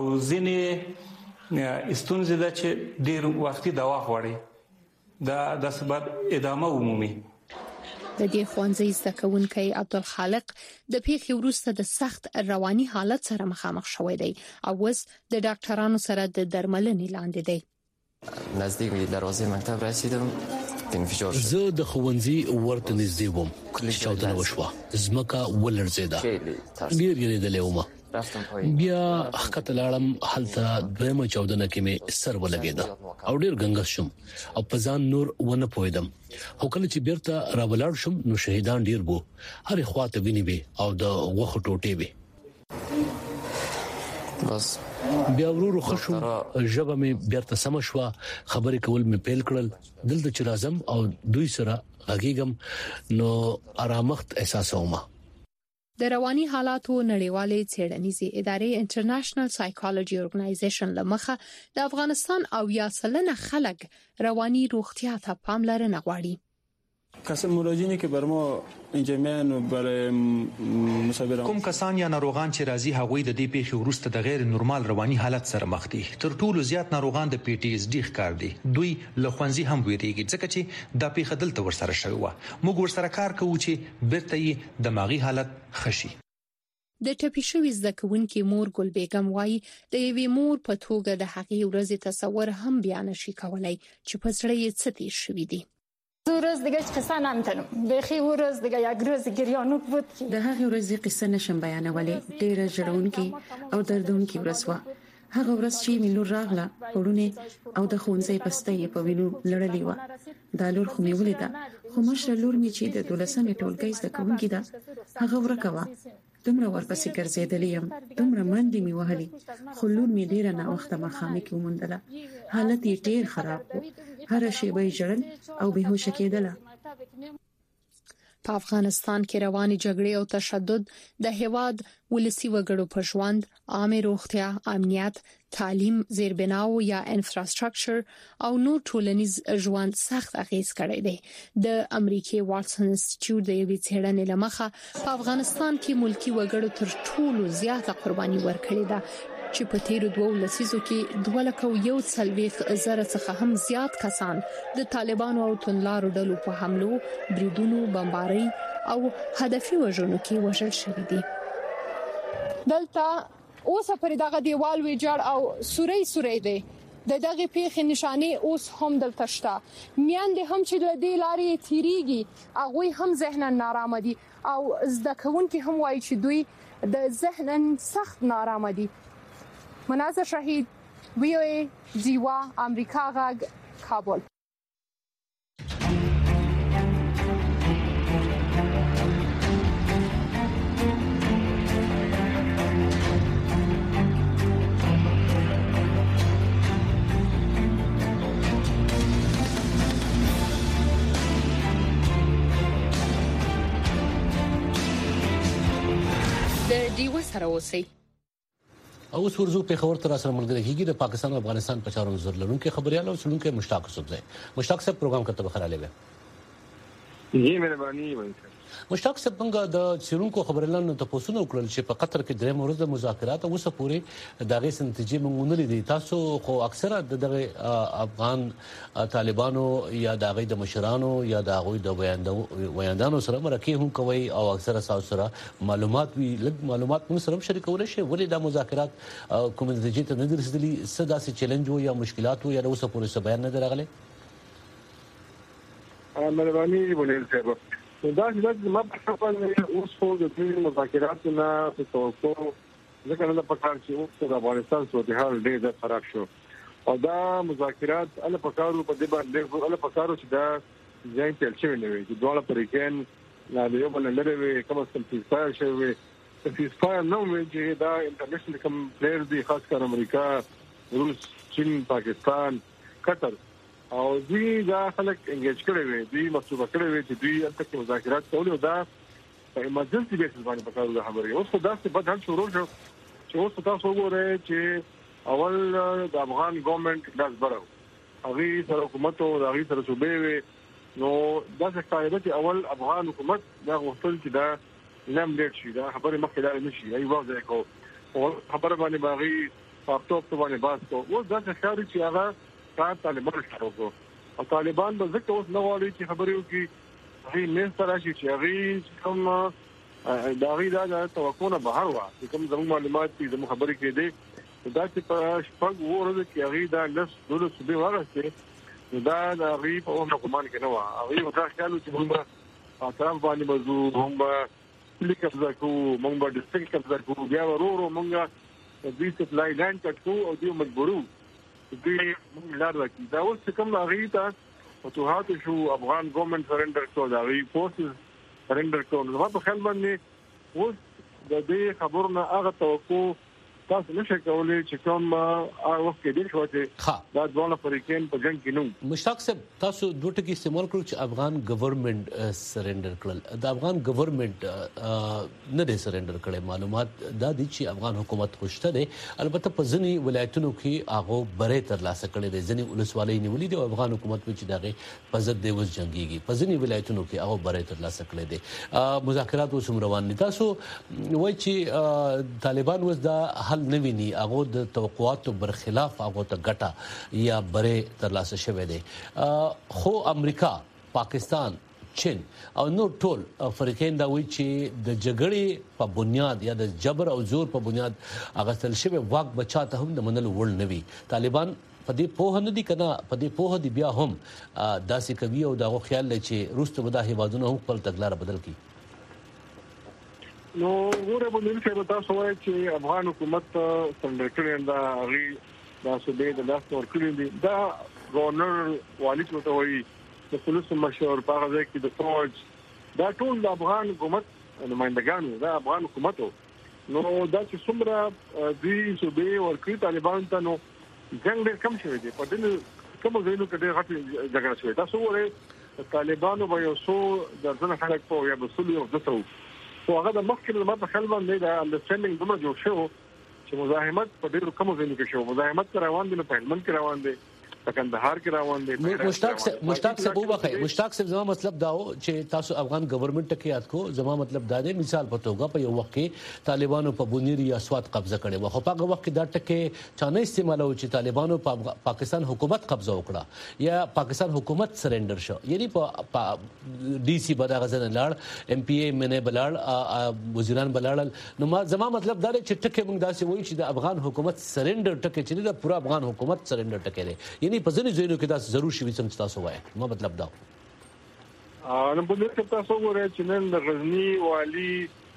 ځینې استونزې ده چې ډېر وختي دوا غواړي دا د سبب ادامه عمومي. د دې خوانځي زده کوونکی عبدالخالق د پیښې وروسته د سخت رواني حالت سره مخامخ شوی دی او اوس د ډاکټرانو سره د درملنې لاندې دی. نزدیک به دروازه مکتب رسیدم انفجار شد. زه د خوندزي ورته نږدې وم. چاودنه وشوه. زمکه ولړزیده. ډیر یریدلې ومه. بیا حقیقت لاړم هلته دویمه چاودنه کې مې سر ولګیده او ډیر ګنګس شوم او په ځان نور ونه پویدم. خو کله چې بیرته راولاړ شم نو شهیدان ډیر وو. هر خواته ویني به او د غوخ ټوټې به. بس بیا ورو خشم ژبه مې بیرته سم شو. خبرې کول مې پیل کړل. دلته چې راځم او دوی سره غږیږم نو آرامښت احساسوم. د رواني حالاتو نړیوالې څېړنیزې ادارې انټرنیشنل سایکولوژي اورګنایزیشن لمخه د افغانستان او یا سلنه خلک رواني روغتیا ته پاملرنه غواړي. کسان مراجعینی که بر ما اینجا میان و برای مصابران کوم کسان یا ناروغان چې راځي هغوی د دې پیښې وروسته د غیر نورمال رواني حالت سره مخ دي. تر ټولو زیات ناروغان د پی ټی اس ډي ښکار دي. دوی له خوندزي هم ویریږي ځکه چې دا پیښه دلته ورسره شوی و. موږ ورسره کار کوو چې بیرته یې دماغي حالت خشي. د ټپي شوی زده کوونکي مور ګل بیگم وايي د یوې مور په توګه د هغې ورځې تصور هم بیان شي کولای چې په زړه یې څه تیر شوی دی. روز دیگه قصه نمیتونم بخی و روز دیگه یک روز گریانوک بود که د هغه ورځې قصه نشم بیانولی. ډیره ژړونکې او دردونکې ورځ وه. هغه ورځ چې مې لور راغله وړونه او د ښوونځي پسته یې په وینو لړلې وه. دا لور خو مې ولیده خو مشره لور مې چې د دولسمې ټولګۍ زده کوونکې ده هغه ورکه وه. دومره ورپسې ګرځېدلې یم دومره منډې مې وهلې خو لور مې ډیره ناوخته ماښامي کې وموندله. حالت یې ډیر خراب و. هر شی به جړل او بهوشه کېدله. په افغانستان کې رواني جګړې او تشدد د هیواد ولسی وګړو په ژوند، عامه روغتیا، امنیت، تعلیم، زیربناو یا انفراستراکچر او نور ټولنیز ژوند سخت اغیز کړی دی. د امریکای واټسن انسټیټیوټ د یوې څېړنې لمخه په افغانستان کې ملکی وګړو تر ټولو زیاته قرباني ورکړې ده چې په تیرو دوه لسیزو کې دوه لک او یو څلوېښت زره څخه هم زیات کسان د طالبانو او توندلارو ډلو په حملو، بریدونو، بمبارۍ او هدفي وژنو کې وژل شوي دي. دلته اوس پر دغه دیوال ویجاړ او سوري سوري دی. د دغه پیښې نشانه اوس هم دلته شته. میاندې هم چې د دې لارې تیریږي هغه هم ذهن نارامه دي او زده کوونکي هم وایي چې دوی د ذهن سخت نارامه دي. مناظر شهید، وی او ای، جیوا، امریکا غږ، کابل. د دیو سره اوسئ. او اوس ورزو په خبر تر سره ملګری کیږي د پاکستان او افغانستان په چارو نظر لرونکو خبريال او سلونکو مشتاق صاحب دی. مشتاق صاحب پروګرام کته بخیر علی. جی مهرباني وکړئ. مشتاق صاحب څنګه د چیرونکو خبرلانو ته پوښتنه وکړل چې په قطر کې درې مورز د مذاکرات اوسه پورې دغه نتیجې مونږ نه لیدي. تاسو خو اکثره دغه افغان طالبانو یا دغه د مشرانو یا دغه د ویاندانو سره مرکه هم کوي او اکثره تاسو سره معلومات وی لږ معلومات موږ سره شریکول شي. ولې د مذاکرات کوم نتیجې ته نه رسیدلي؟ څه داسې چیلنج وو یا مشکلات وو یا اوسه پورې څه بیان نه درغلي؟ مهرباني وکړئ. دا چې ما په خپل اوس خو د دې مذاکراتو نه په توګه ځکه نه پکار چې اوس د افغانستان صورتحال ډېر خراب شو او دا مذاکرات ال پکارو په دې باندې ال پکارو چې دا ځای ته چوي نه وي چې دوه پرېکن لا یو بل لري وي کوم څه چې فایر شوی چې فایر نو وي چې دا انټرنیشنل کم پلیئر دي خاص کر امریکا، روس، چین، پاکستان، قطر او دوی دا خلک انګیج کړي وي، دوی مصوبه کړي وي چې دوی البته کې مذاکرات کولې او دا په ایمرجنسي بیسس باندې پکارو د خبرې. اوس خو دا څه بد حل شروع شو چې اوس تاسو وګورئ چې اول د افغان ګورنمنت داس برو هغه سره حکومت او هغه سره صوبې وي، نو دا څه قاعده چې اول افغان حکومت دا غوښتل چې دا لم ډېر شي، دا خبرې مخکې لاړ نه شي، ای واځي کو او خبره باندې باغی پاپټوپ باندې باس کو. اوس دا څه ښکاري چې هغه کار طالبان شروع کو او طالبان به ځکه اوس نه غواړي چې خبرې وکړي هغه نه ستاره شي چې هغه کوم دا غي دا توقع نه بهر وا چې کوم زموږ معلومات دي زموږ خبرې کې دي دا چې په شپږ ورځې کې هغه دا لس دولس صوبې ورسته دا د غي په اون حکومت کې نه و هغه دا خیال چې موږ اطراف باندې موضوع هم کلیک قبضه کو موږ به ډیسټریکټ قبضه کو بیا ورورو موږ د دې سپلای لاین کټو او دې مجبورو دوی لار راکې دا اوس کوم هغه ته فتوحات شو افغان ګورنمنت سرندر کړو دا وی فورسز سرندر کړو نو په خپل باندې اوس د دې خبرونه هغه توقع تاسو نشئ کولای چې کوم هغه وخت کې دي شو چې دا ځوانه فریقین په جنگ کې نو. مشتاق صاحب تاسو دوه ټکي استعمال کړو چې افغان ګورنمنت سرندر کړل. د افغان ګورنمنت نه دی سرندر کړي، معلومات دا دي چې افغان حکومت خوشته دی، البته په ځینی ولایتونو کې هغه بره تر لاسه کړي دي، ځینی ولسوالۍ نیولې دي او افغان حکومت چې دغه په ضد دی وس جنگيږي، په ځینی ولایتونو کې هغه بره تر لاسه کړي دي. مذاکرات اوس روان دي. تاسو وایي چې طالبان وس دا حل نه ویني، هغه د توقعاتو برخلاف هغه ته ګټه یا بره تر لاسه شوه دي. خو امریکا، پاکستان، چین او نور ټول فریقین دا وایي چې د جګړې په بنیاد یا د جبر او زور په بنیاد هغه تل شوه واک بچاته هم د منل وړ نه وي. طالبان په دې په نه دي کنه په دې په دي بیا هم داسې کوي او دا خیال لري چې روسته ودا هیوادونه هم خپل تګلارې بدل کړي. نو ګوره په دې کې تاسو وایي چې افغان حکومت څنګه کړی دا غي دا صوبې د لاس ور کړی دي، دا گورنر والی ته وایي د پولیسو مشور په هغه کې د فوج دا ټول د افغان حکومت نمائندګانو دا افغان حکومت نو دا چې څومره دوی صوبې ور کړی طالبان ته نو څنګه ډېر کم شوی دی. په دې کوم ځایونو کې ډېر غټ جګړه شوې. تاسو وایي طالبانو به یو څو درځنه خلک په یا بسول یو دسو خو هغه د مخکې د ماته خلک باندې دا انډرستانډینګ دومره جوړ شو چې مزاحمت په ډېرو کمو ځایونو کې شو. مزاحمت روان دي په هلمند کې روان دي، په کندهار کې روان دي. مشتاق مشتاق صاحب وبخښه مشتاق صاحب زما مطلب دا و چې تاسو افغان ګورنمنت کې یاد کو، زما مطلب دا دی مثال په توګه په یو وخت کې طالبانو په بونیر یا سواد قبضه کړي و، خو په هغه وخت کې دا ټکي چانه استعمالو چې طالبانو په پاکستان حکومت قبضه وکړه یا پاکستان حکومت سرندر شو، یعنی په ډي سي بدا غزن لاړ، ام پی اي منه بلاړ، وزیران بلاړل. نو ما زما مطلب دا دی چې ټکي موږ داسې وایي چې د افغان حکومت سرندر ټکي چې د پورا افغان حکومت سرندر ټکي دی، یعنی په ځینې ځایونو کې دا ضرور شي چې تاسو وایي. ما مطلب دا نو په دې کې تاسو وګورئ چې نن د غزنی والی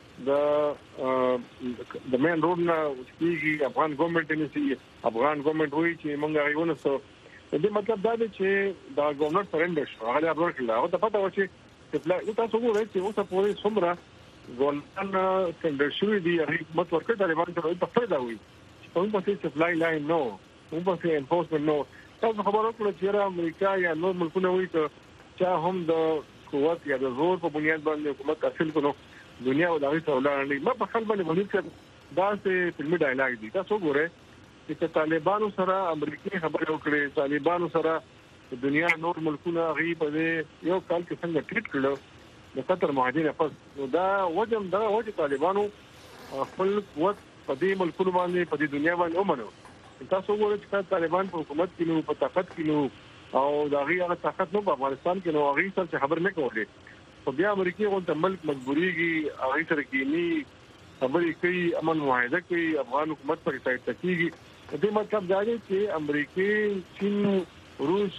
د د مین روډ نه چې افغان ګورنمنت نشي افغان ګورنمنت وایي چې موږ غوونه سو دې مطلب دا دی چې دا ګورنر سرندر شو، هغه ابرور کړل. هغه ته پته و چې تاسو وګورئ چې اوسه پورې څومره ګورنر سرندر شوی دی، هغه حکومت ورکړي طالبان ته په فائدہ وي چې په موږ څه سپلای لاین نو موږ په انفورسمنت نو. تاسو خبرو کړئ چې امریکا یا نور ملکونه وایي چې هم د قوت یا د زور په بنیاد باندې حکومت حاصل کړو دنیا او دغه ټولنه نه. ما په خپل باندې ولې دا چې فلمي ډایلاګ دي. تاسو وګورئ چې طالبانو سره امریکایي خبرې وکړي، طالبانو سره دنیا نور ملکونه غي په یو کال کې څنګه ټریټ کړل د قطر معاهده نه پس دا وجم دا وجه طالبانو خپل قوت په دې ملکونو باندې په دې دنیا باندې ومنو تاسو وګورئ چې طالبان په حکومت کې نو په طاقت کې نو او دا غي هغه طاقت نو په افغانستان کې نو غي څه خبر نه کوي خو بیا امریکای غونډه ملک مجبوريږي هغه سره کېنی خبرې کوي امن معاهده کوي افغان حکومت پر سایت تکیږي دې مطلب دا دی چې امریکای چین روس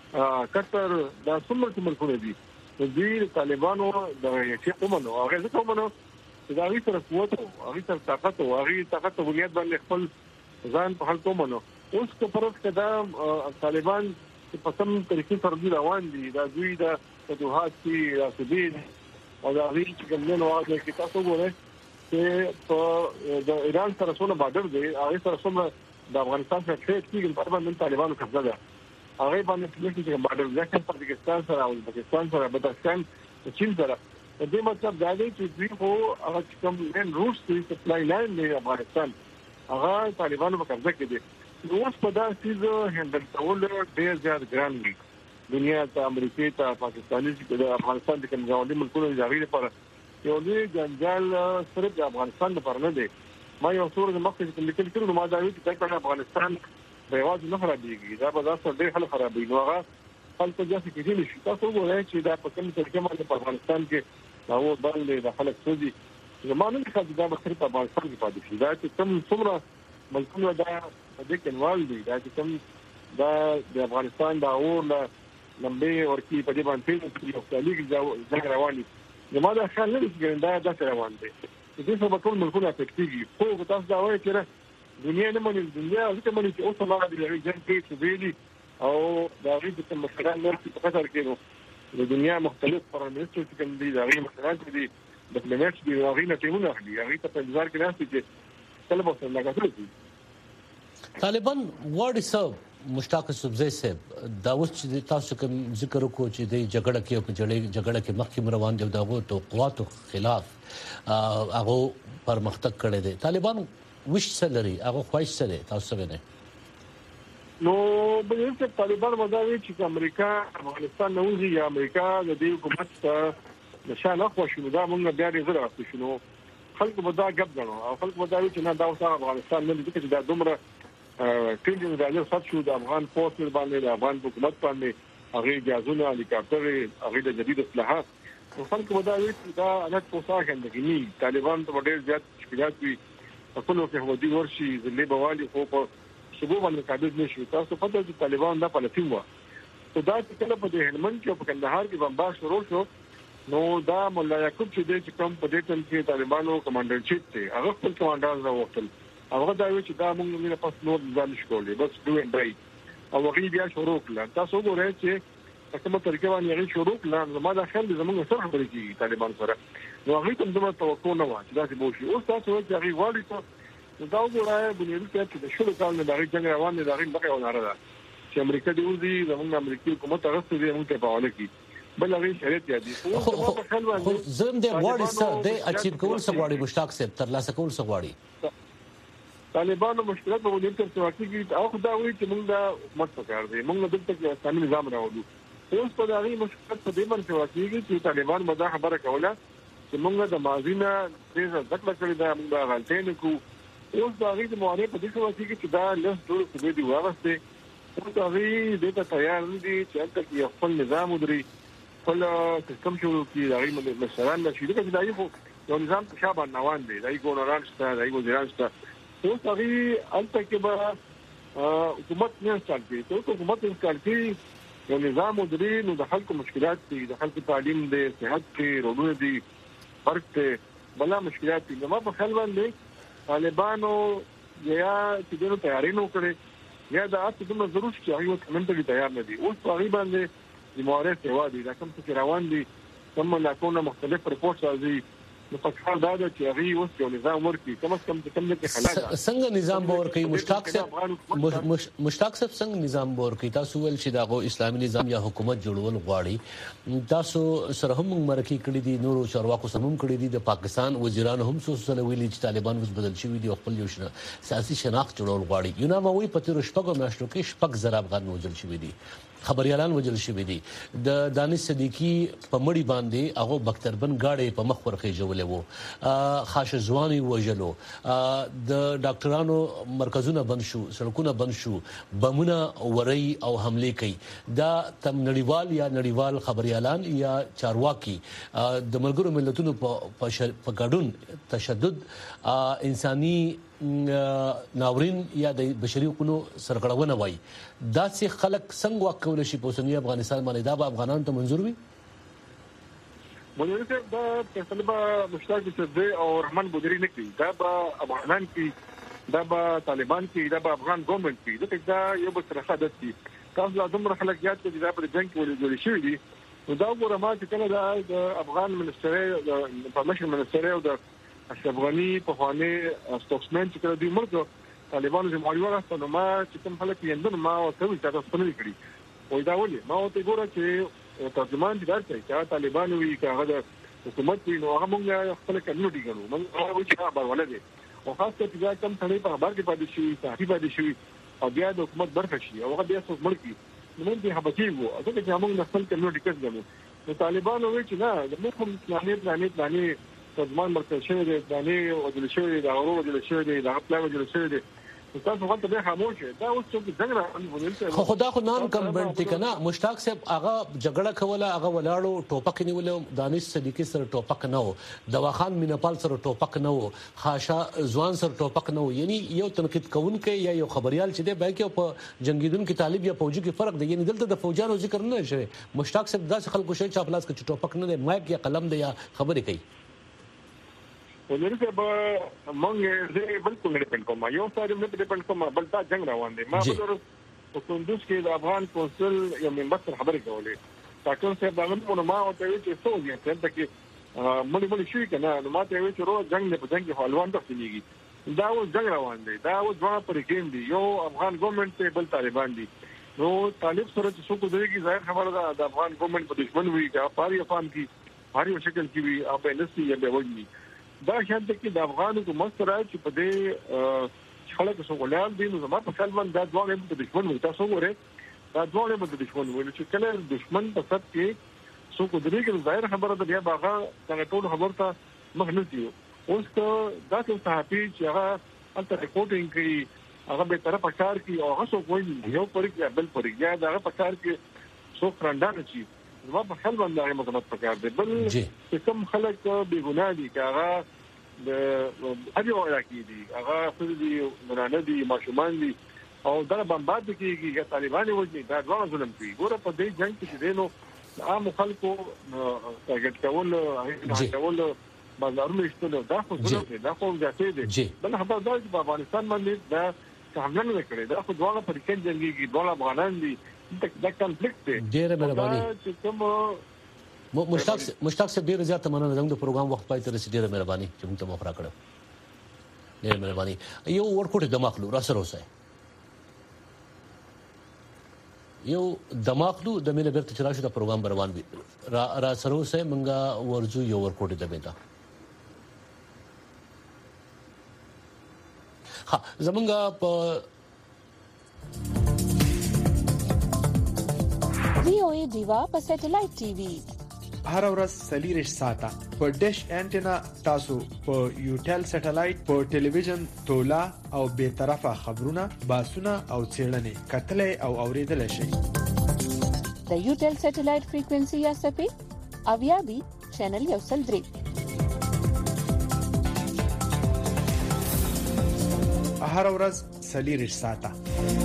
قطر دا څومره ملکونه دي د طالبانو د یې کومنو هغه څه کومنو دا غي سره قوت او هغه سره طاقت او هغه طاقت په بنیاد باندې خپل ځان په حل کومنو اوس کو پرځ کدا طالبان په کوم طریقې سره روان دي دا دوی د فتوحات کې راسدي او دا غي چې کومنه واده کې تاسو ګورئ چې په د ایران سره څونه بادر دی هغه سره څونه د افغانستان سره ټریډ کیږي په باندې طالبانو قبضه ده هغه باندې چې بادر ځکه پاکستان سره او پاکستان سره بدخشان چین سره دې مطلب دا دی چې دوی خو هغه کوم نن روس دی سپلای لاین دی افغانستان هغه طالبانو په قبضه کې دي روس په داسې هندل کول ډېر زیات ګران دي دنیا ته امریکای ته پاکستاني چې د افغانستان د کنځاولي ملکونو جاري لپاره یو لوی جنجال صرف د افغانستان لپاره نه دی ما یو څور د مخکې چې لیکل کړو ما دا وی چې د افغانستان په یوازې نه خرابېږي دا به تاسو ډېر خلک خرابېږي نو هغه خلک ځکه چې دي شي تاسو وګورئ چې دا په کوم طریقې باندې په افغانستان کې دا و باندې د خلک سودي زمانه کې خلک دا به صرف په افغانستان کې پاتې شي دا چې کوم څومره ملکونه دا د دې کنوال دي دا چې کوم دا د افغانستان دا اور لمبه ورکی په دې باندې یو خلیګ ځای رواني زموږ د خیال نه دی دا د روان دي دې څه په ټول ملکونه افکتيږي خو تاسو دا وایي چې دنیا نه مونږ دنیا ځکه مونږ چې اوس ما د لري جن کې څه ویلي او دا غي د مثلا نور په قطر کې نو د دنیا مختلف پرامترونه چې کوم دي دا غي مثلا دي د پلانټ دی غي نه ټیمونه اخلي غي ته په انتظار کې راځي چې کله به څنګه راځي طالبان واړی صاحب مشتاق صوبزی صاحب دا اوس چې تاسو کوم ذکر وکړو چې د جګړه کې او په جګړه کې مخکې روان دي دغه توقعاتو خلاف هغه پرمختګ کړی دی طالبان وش سلري هغه خوښ سره تاسو نه نو بلې چې طالبان مداوي چې امریکا افغانستان نه وځي یا امریکا د دې حکومت ته نشانه خوښونه دا موږ بیا دې زره راځو خلک به دا غږ غنو او خلک مداوي چې نه دا اوس افغانستان نه دي چې دا دومره ټینګ ډالر خط شو د افغان فورس باندې د افغان حکومت باندې هغه جازونه هلیکاپټر هغه د جدید اصلاحات خلک مداوي چې دا الګ پوساګ اندګنی طالبان ته ډېر زیات مشکلات وي په کلو کې هودي ورشي ځلې بوالي خو په شګو باندې قابل نشي تاسو پته چې طالبان دا پلتیم و خو دا چې کله په هلمند کې په کندهار کې بمبار شروع شو نو دا مولا یعقوب چې د کوم په دې ټل کې طالبانو کمانډر چیف دی هغه خپل کمانډر راوړل هغه دا وی چې دا موږ نه پاس نور ځان شکولې بس دوی بري او هغه بیا شروع کړل تاسو وګورئ چې په کومه طریقه باندې هغه شروع کړل نو ما دا خل زموږ سره خبرې کیږي طالبان سره نو هغه کوم دمه توقع نه و چې دا څه بوشي اوس تاسو چې هغه والی ته دا وګورئ بنیادی چې د شلو کال نه دا جنگ روان دي دا غي بقى وناره ده چې امریکا دی وزي زموږ امریکایي حکومت هغه څه دی موږ ته په حواله کی بل هغه شریعت یادي خو زم دې واړی سره د اچیب کول څه واړی مشتاق صاحب تر لاسه کول څه واړی طالبانو مشکلات په دې تر څو کې او خدای وي چې موږ دا حکومت پکار دي موږ دلته کې اسلامي نظام راوړو اوس په دغه مشکلات په دې باندې واقعي چې طالبان مدا خبره کوله چې موږ د ماضینه دې ځکه کړی دا موږ غلطۍ نه کوو اوس دا غي د معارف په دې واقعي چې دا له ټول څه دی واسطه اوس دا غي د ته تیار دي چې تل کې خپل نظام ودري خپل سیستم شروع کړي دا غي مثلا چې دا چې دا یو نظام په شابه روان دی دا یو ګورنر شته دا یو وزیران شته اوس هغه البته کې به حکومت نه ستاسو ته حکومت ستاسو یو نظام مدري نو د خلکو مشکلات دي د خلکو تعلیم دي صحت کې روغونه دي فرق ته بلا مشکلات دي نو په خپل باندې طالبانو یا چې دغه تیاری نو کړي یا دا اته کومه ضرورت چې هغه کومنټري تیار نه دي اوس تقریبا د معارف ته وادي دا کوم څه روان دي کوم لا کومه مختلف رپورټ راځي نو په کار دا چې هغه اوس یو نظام ورکړي کوم څه کم کم نه خلاص څنګه نظام ورکړي مشتاق صاحب مشتاق صاحب څنګه نظام ورکړي تاسو ول چې داغه اسلامي نظام یا حکومت جوړول غواړي تاسو سره هم مرکه کړی دي نورو چارواکو سمون کړی دي د پاکستان وزیران هم سوسله ویلي چې طالبان اوس بدل شوی دي خپل یو سیاسي شناخت جوړول غواړي یو نامه وي په تیر شپږو میاشتو کې شپږ زره افغان وژل شوی دي خبريالان وجل شوی دي د دانش صدیقي په مړی باندې هغه بختربن گاډي په مخ ورخه جوړلې وو خاص ځواني وجلو د ډاکټرانو مرکزونه بند شو سړکونه بند شو بمونه وري او حمله کوي دا تم نړیوال یا نړیوال خبريالان یا چارواکي د ملګرو ملتونو په ګډون تشدد انساني ناورین یا د بشري حقوقو سرغړونه وای دا چې خلک څنګه وکول شي په اوسنی افغانستان باندې دا به افغانانو ته منزور وي مونږ ته دا فیصله مشتاق دي او رحمان بودری نه کوي دا به افغانان کې دا به طالبان کې دا به افغان ګورنمنت کې دا یو بل سره حدث دي تاسو لازم خلک یاد کړئ دا په جنگ کې ولې جوړ شوی دي نو دا وګوره ما چې کله د افغان منسټر د انفارمیشن منسټر او د افغاني په خواني سټوکسمن چې کله دوی مرګ طالبانو چې مالیه راستنه ما چې کوم خلک یې اندنه ما او څه وی تاسو پنځه کړی وای دا ولې ما ته ګوره چې ترجمان دي درته چې طالبانو وی کاغه د حکومت نو هغه موږ خپل کړنو دي ګنو موږ هغه چې خبر ولدي او خاص کر چې کوم څنګه په خبر کې پاتې شي صحیح پاتې شي او بیا د حکومت برخه شي او هغه بیا څو ملکی نو موږ به حبتي وو اته چې موږ خپل کړنو دي کړو نو طالبانو وی چې نه موږ هم پلانې پلانې پلانې ترجمان مرکز شوی دی دانه وجل شوی دی هغه وجل شوی دی هغه پلان وجل شوی دی تاسو غلط به خاموش دا اوس چې څنګه خو خدا خو نام کمبنټ کنه مشتاق صاحب هغه جګړه کوله هغه ولاړو ټوپک نیول دانش صدیقي سره ټوپک نه وو دواخان مینپال سره ټوپک نه وو خاصه ځوان سره ټوپک نه وو یعنی یو تنقید کوونکی یا یو خبريال چې دی به کې په جنگیدون کې طالب یا فوجي کې فرق دی یعنی دلته د فوجانو ذکر نه شوی مشتاق صاحب داسې خلکو شي چې خپل کې ټوپک نه دی مایک یا قلم دی یا خبرې کوي ولرته به مونږ زه بالکل نه ډیپند کوم یو سره نه ډیپند کوم بل دا جنگ روان دي ما په کندوز کې د افغان کونسل یو ممبر سره خبرې کولې تاکو چې دا موږ ما او ته چې څو دي څنګه کې مړي مړي شي کنه نو ما ته وی چې رو جنگ نه په جنگ کې حلوان ته کیږي دا و جنگ روان دي دا و ځوان پر ګیم دي یو افغان ګورنمنت ته بل طالبان دي نو طالب سره چې څوک درېږي ظاهر خبره ده د افغان ګورنمنت په دشمن وي چې پاري افغان کی هاري شکل کې وي او په نسي یا به وږي دا شاید کې د افغانو کو مستر چې په دې خلک سو ولال دي نو زما په خیال باندې دا ځوان په دشمن وي تاسو وګورئ دا ځوان په دشمن وي چې کله دشمن په سب کې سو کو درېږي ظاهر خبره ده بیا باغه څنګه ټول خبر ته مخ نه دی اوس ته دا څه صحافي چې هغه انت ریپورټینګ کوي هغه به طرف کار کوي او هغه سو کوئی یو پرې بل پرې یا دا په کار کې سو فرندان شي زما په خپل باندې مطلب پکار دی بل چې کوم خلک به ګناه دي هغه د اجو راکی دي هغه خپل دي مرانه دي ماشومان دي او دا بمبارد کیږي چې طالبان وځي دا ځوان ظلم کوي ګوره په دې جنگ کې دینو عام خلکو ټارګټ کول هغه کول بازارونه ایستلو دا خو ظلم دی دا خو ځاتې دي بل خبر دا چې په افغانستان باندې دا حمله نه کړې دا خو دواړه پر کې جنگي دواړه افغانان دي دا کنفلیکټ دی ډیره مهرباني مشتاق مشتاق سے ډیره زیاته مننه زموږ د پروګرام وخت پای تر رسیدي ډیره مهرباني چې موږ ته مخ را کړو ډیره مهرباني یو ورکوټ دماغلو را سره اوسه یو دماغلو د مینه بیرته چرآ شو د پروګرام روان وي را را سره اوسه منګه ورجو یو ورکوټ د بیتا ها زمونږه په وی او ای دیوا په سټلایټ ټي وي هر ورځ سلیریش ساته په ډیش انټینا تاسو په یوټل سټلایټ په ټلویزیون تولا او به طرفه خبرونه باسونه او چیرلنې کتلې او اوریدل شي د یوټل سټلایټ فریکوئنسي یا سپی اویا بي چینل یو سل درې هر ورځ سلیریش ساته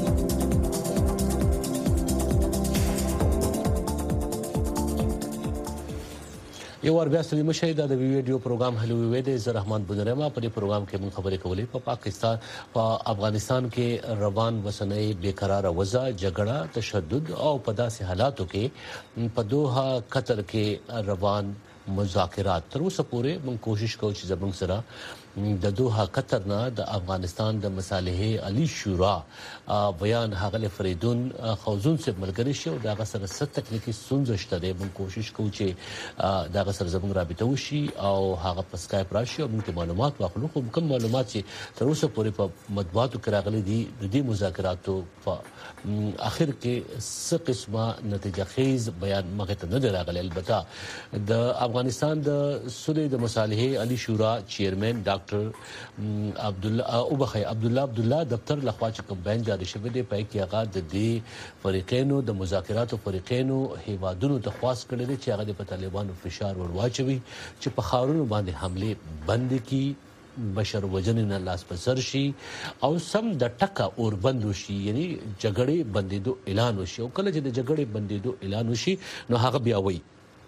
یو ور بیا ستړي مشه د ویډیو پروګرام هلو وی د زه رحمان بنرما په دې پروګرام کې موږ خبرې کولې په پا پاکستان په پا افغانستان کې روان وسنۍ بیقراره وضع جګړه تشدد او په داسې حالاتو کې په دوحه قطر کې روان مذاکرات تر اوسه پورې موږ کوشش کوو چې زموږ سره د دوحه قطر نه د افغانستان د مصالحې علی شورا بیان هغه فریدون خوزون سره ملګری شي او دا غسر ست تکنیکی ستونزې شته دی. موږ کوشش کوو چې دا غسر زموږ رابطه وشي او هغه په سکایپ راشي او موږ معلومات واخلو. خو کوم معلومات چې تر اوسه پورې په مطبوعاتو کې راغلي دي د دې مذاکراتو په اخر کې څه قسمه نتیجه خیز بیان مخه ته نه راغلی. البته د افغانستان د صلح د مصالحې علی شورا چیرمن ډاکټر عبد الله او بخي عبد الله عبد الله دفتر لخوا چې کوم بیان جاری شوی دی په کې هغه د دې فریقینو د مذاکراتو فریقینو هیوادونو ته خواست کړی چې هغه د طالبانو فشار ور واچوي چې په خاورونو باندې حمله بند کړي، بشر وجنې نه لاس په سر شي او سم د ټکا اور بند وشي، یعنی جګړې بندیدو اعلان وشي. او کله چې د جګړې بندیدو اعلان وشي نو هغه بیا وایي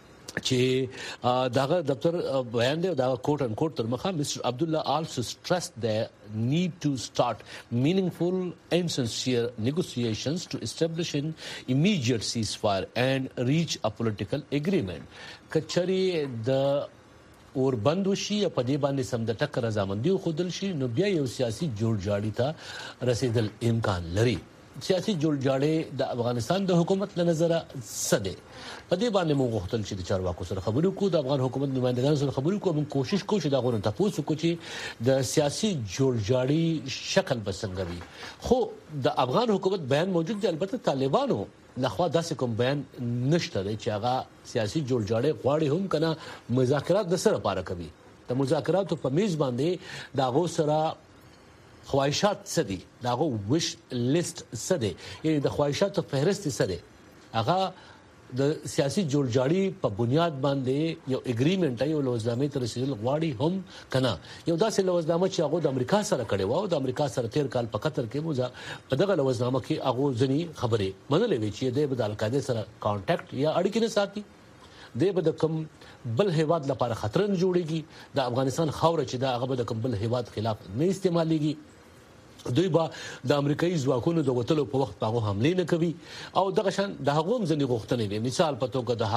چې داغه دفتر بیان دی دا کوټ ان کوټ تر مخه Mister Abdullah also stressed the need to start meaningful and sincere negotiations to establish an immediate ceasefire and reach a political agreement. کچري د اور بند وشي په دې باندې سم د ټکر رضامندي خودل شي نو بیا یو سیاسي جوړ جاړی ته رسیدل امکان لري. سیاسي جوړ جاړی د افغانستان د حکومت له نظره سده په دې باندې موږ غوښتل چې د چارواکو سره خبرې وکړو، د افغان حکومت نمائندګانو سره خبرې وکړو. موږ کوشش کوو چې دا غوښتنه تاسو کو چې د سیاسي جوړ جاړی شکل بسنګ وي. خو د افغان حکومت بیان موجود دی، البته طالبانو لخوا داسې کوم بیان نشته دی چې هغه سیاسي جوړ جاړی غواړي هم کنه مذاکرات د سره پاره کوي. د مذاکراتو په میز باندې دا غو سره خواهشات څه دي، داغه وش لیست څه دي، یعنی د خواهشاتو فهرست څه دي، هغه د سیاسي جوړ جاړی په بنیاد باندې یو اګریمنت یو لوزنامه تر رسیدل غواړي هم کنه. یو داسې لوزنامه چې هغه د امریکا سره کړي وو، د امریکا سره تیر کال په قطر کې موزه په دغه لوزنامه کې هغه ځنی خبره منلې وی چې د القاعده سره کانټیکټ یا اړیکې نه ساتي، د به د کوم بل هیواد لپاره خطر نه جوړيږي. د افغانستان خاور چې دا هغه د کوم بل هیواد خلاف نه استعماليږي. دوی با د امریکایي ځواکونو د وټلو په وخت هغه حمله نه کوي او دغه شان د هغه هم ځنی غوښتنې دي. مثال په توګه د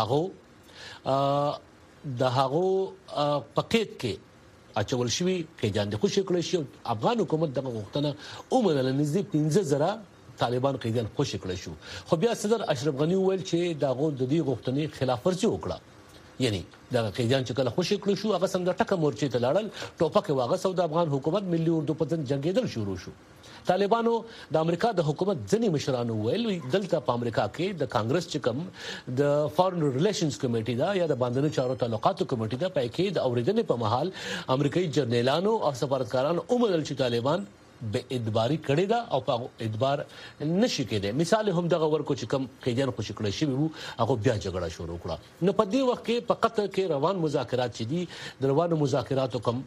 هغه د هغه پکیټ کې اچول شوی کې جان د خوشی کړی شو. افغان حکومت دغه غوښتنه اومنه نږدې پنځه زره طالبان قیدیان خوشی کړی شو. خو بیا صدر اشرف غنی ویل چې دغه د دې غوښتنې خلاف ورزي وکړه، یعنی دا قیدیان چې کله خوشی کړی شو هغه څنګه ټکه مورچې ته لاړل، ټوپک واغه سود افغان حکومت ملي اردو پتن جنگیدل شروع شو. طالبانو د امریکا د حکومت ځنی مشرانو ویل دلته په امریکا کې د کانګرس چې کوم د فارن ریلیشنز کمیټې دا یا د باندنی چارو تعلقاتو کمیټې دا په کې د اوریدنې په محل امریکایي جرنیلانو او سفارتکارانو اومدل چې طالبان به ادباري کړي دا او په ادبار نشي کېده. مثال هم دغه ورکو چې کوم قیدیان خوشی کړی شي وو هغه بیا جګړه شروع کړه. نو په دې وخت کې په قطر کې روان مذاکرات چې دي د روانو مذاکراتو کوم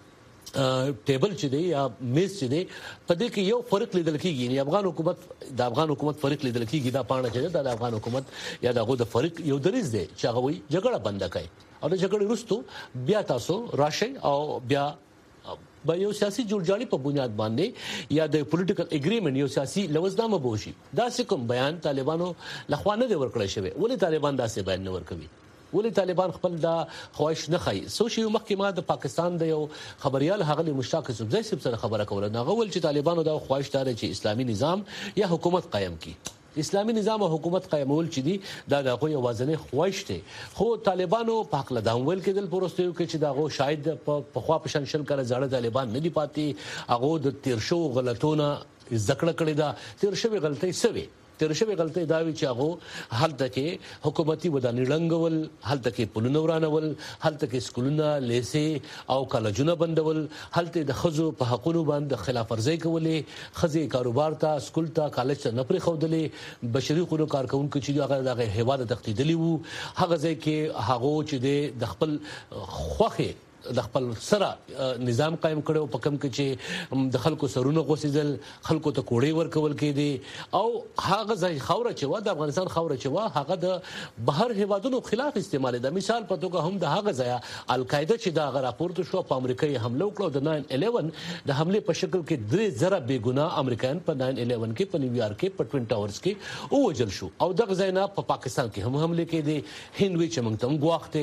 ټیبل چې دی یا میز چې دی په دې کې یو فرق لیدل کېږي. یعنی افغان حکومت د افغان حکومت فرق لیدل کېږي دا پاڼه چې د افغان حکومت یا دغه د فرق یو دریز دی چې هغه وي جګړه بند کړي او د جګړې وروسته بیا تاسو راشي او بیا به یو سیاسي جوړجاړي په بنیاد باندې یا د پولیټیکل اګریمنت یو سیاسي لوزنامه بوشي. دا کوم بیان طالبانو لخوا نه دی ورکړی شوی. ولې طالبان دا څه بیان نه ورکوي؟ ولې طالبان خپل دا خواهش نه خای؟ سوشي محکمه د پاکستان د یو خبريال هغه مشتاق زبزی سره خبره کوله، نه غول چې طالبانو دا خواهش دار چې اسلامي نظام یا حکومت قائم کړي. اسلامي نظام او حکومت قائمول چې دي دا د غوي وازنه خواهش ته. خو طالبانو په حق لدان ویل کېدل پروستیو کې چې دا غو شاید په خوا په شان شل کړه ځاړه طالبان نه دی پاتې، هغه د تیر شو غلطونه ذکر کړی دا تیر شوی غلطي سوي تیر شوی غلطي دا وی چې هغه حالت کې حکومتي ودانې لنګول، حالت کې پلونه ورانول، حالت کې سکولونه لیسه او کالجونه بندول، حالت د خزو په حقونو باندې خلاف ورزي کولې، خزي کاروبار ته سکول ته کالج ته نه پرې خودلې، بشري حقوقو کارکونکو چې هغه د هیواد تختیدلی وو هغه ځای کې هغه چې د خپل خوخه د خپل سره نظام قائم کړو په کوم کې چې د خلکو سرونه غوسیدل، خلکو ته کوړې ورکول کېدي او هغه ځای خوره چې و د افغانستان خوره چې و هغه د بهر هیوادونو خلاف استعمال ده. مثال په توګه هم د هغه ځای القاعده چې دا غ راپورټ شو په امریکایي حمله وکړو د ناین الیون د حمله په شکل کې درې زره بے ګناه امریکایان په ناین الیون کې په نیویارک کې په ټوین ټاورز کې ووجل شو او دغه ځای نه په پاکستان کې هم حمله کېدي. هند وی چې موږ ته غواخته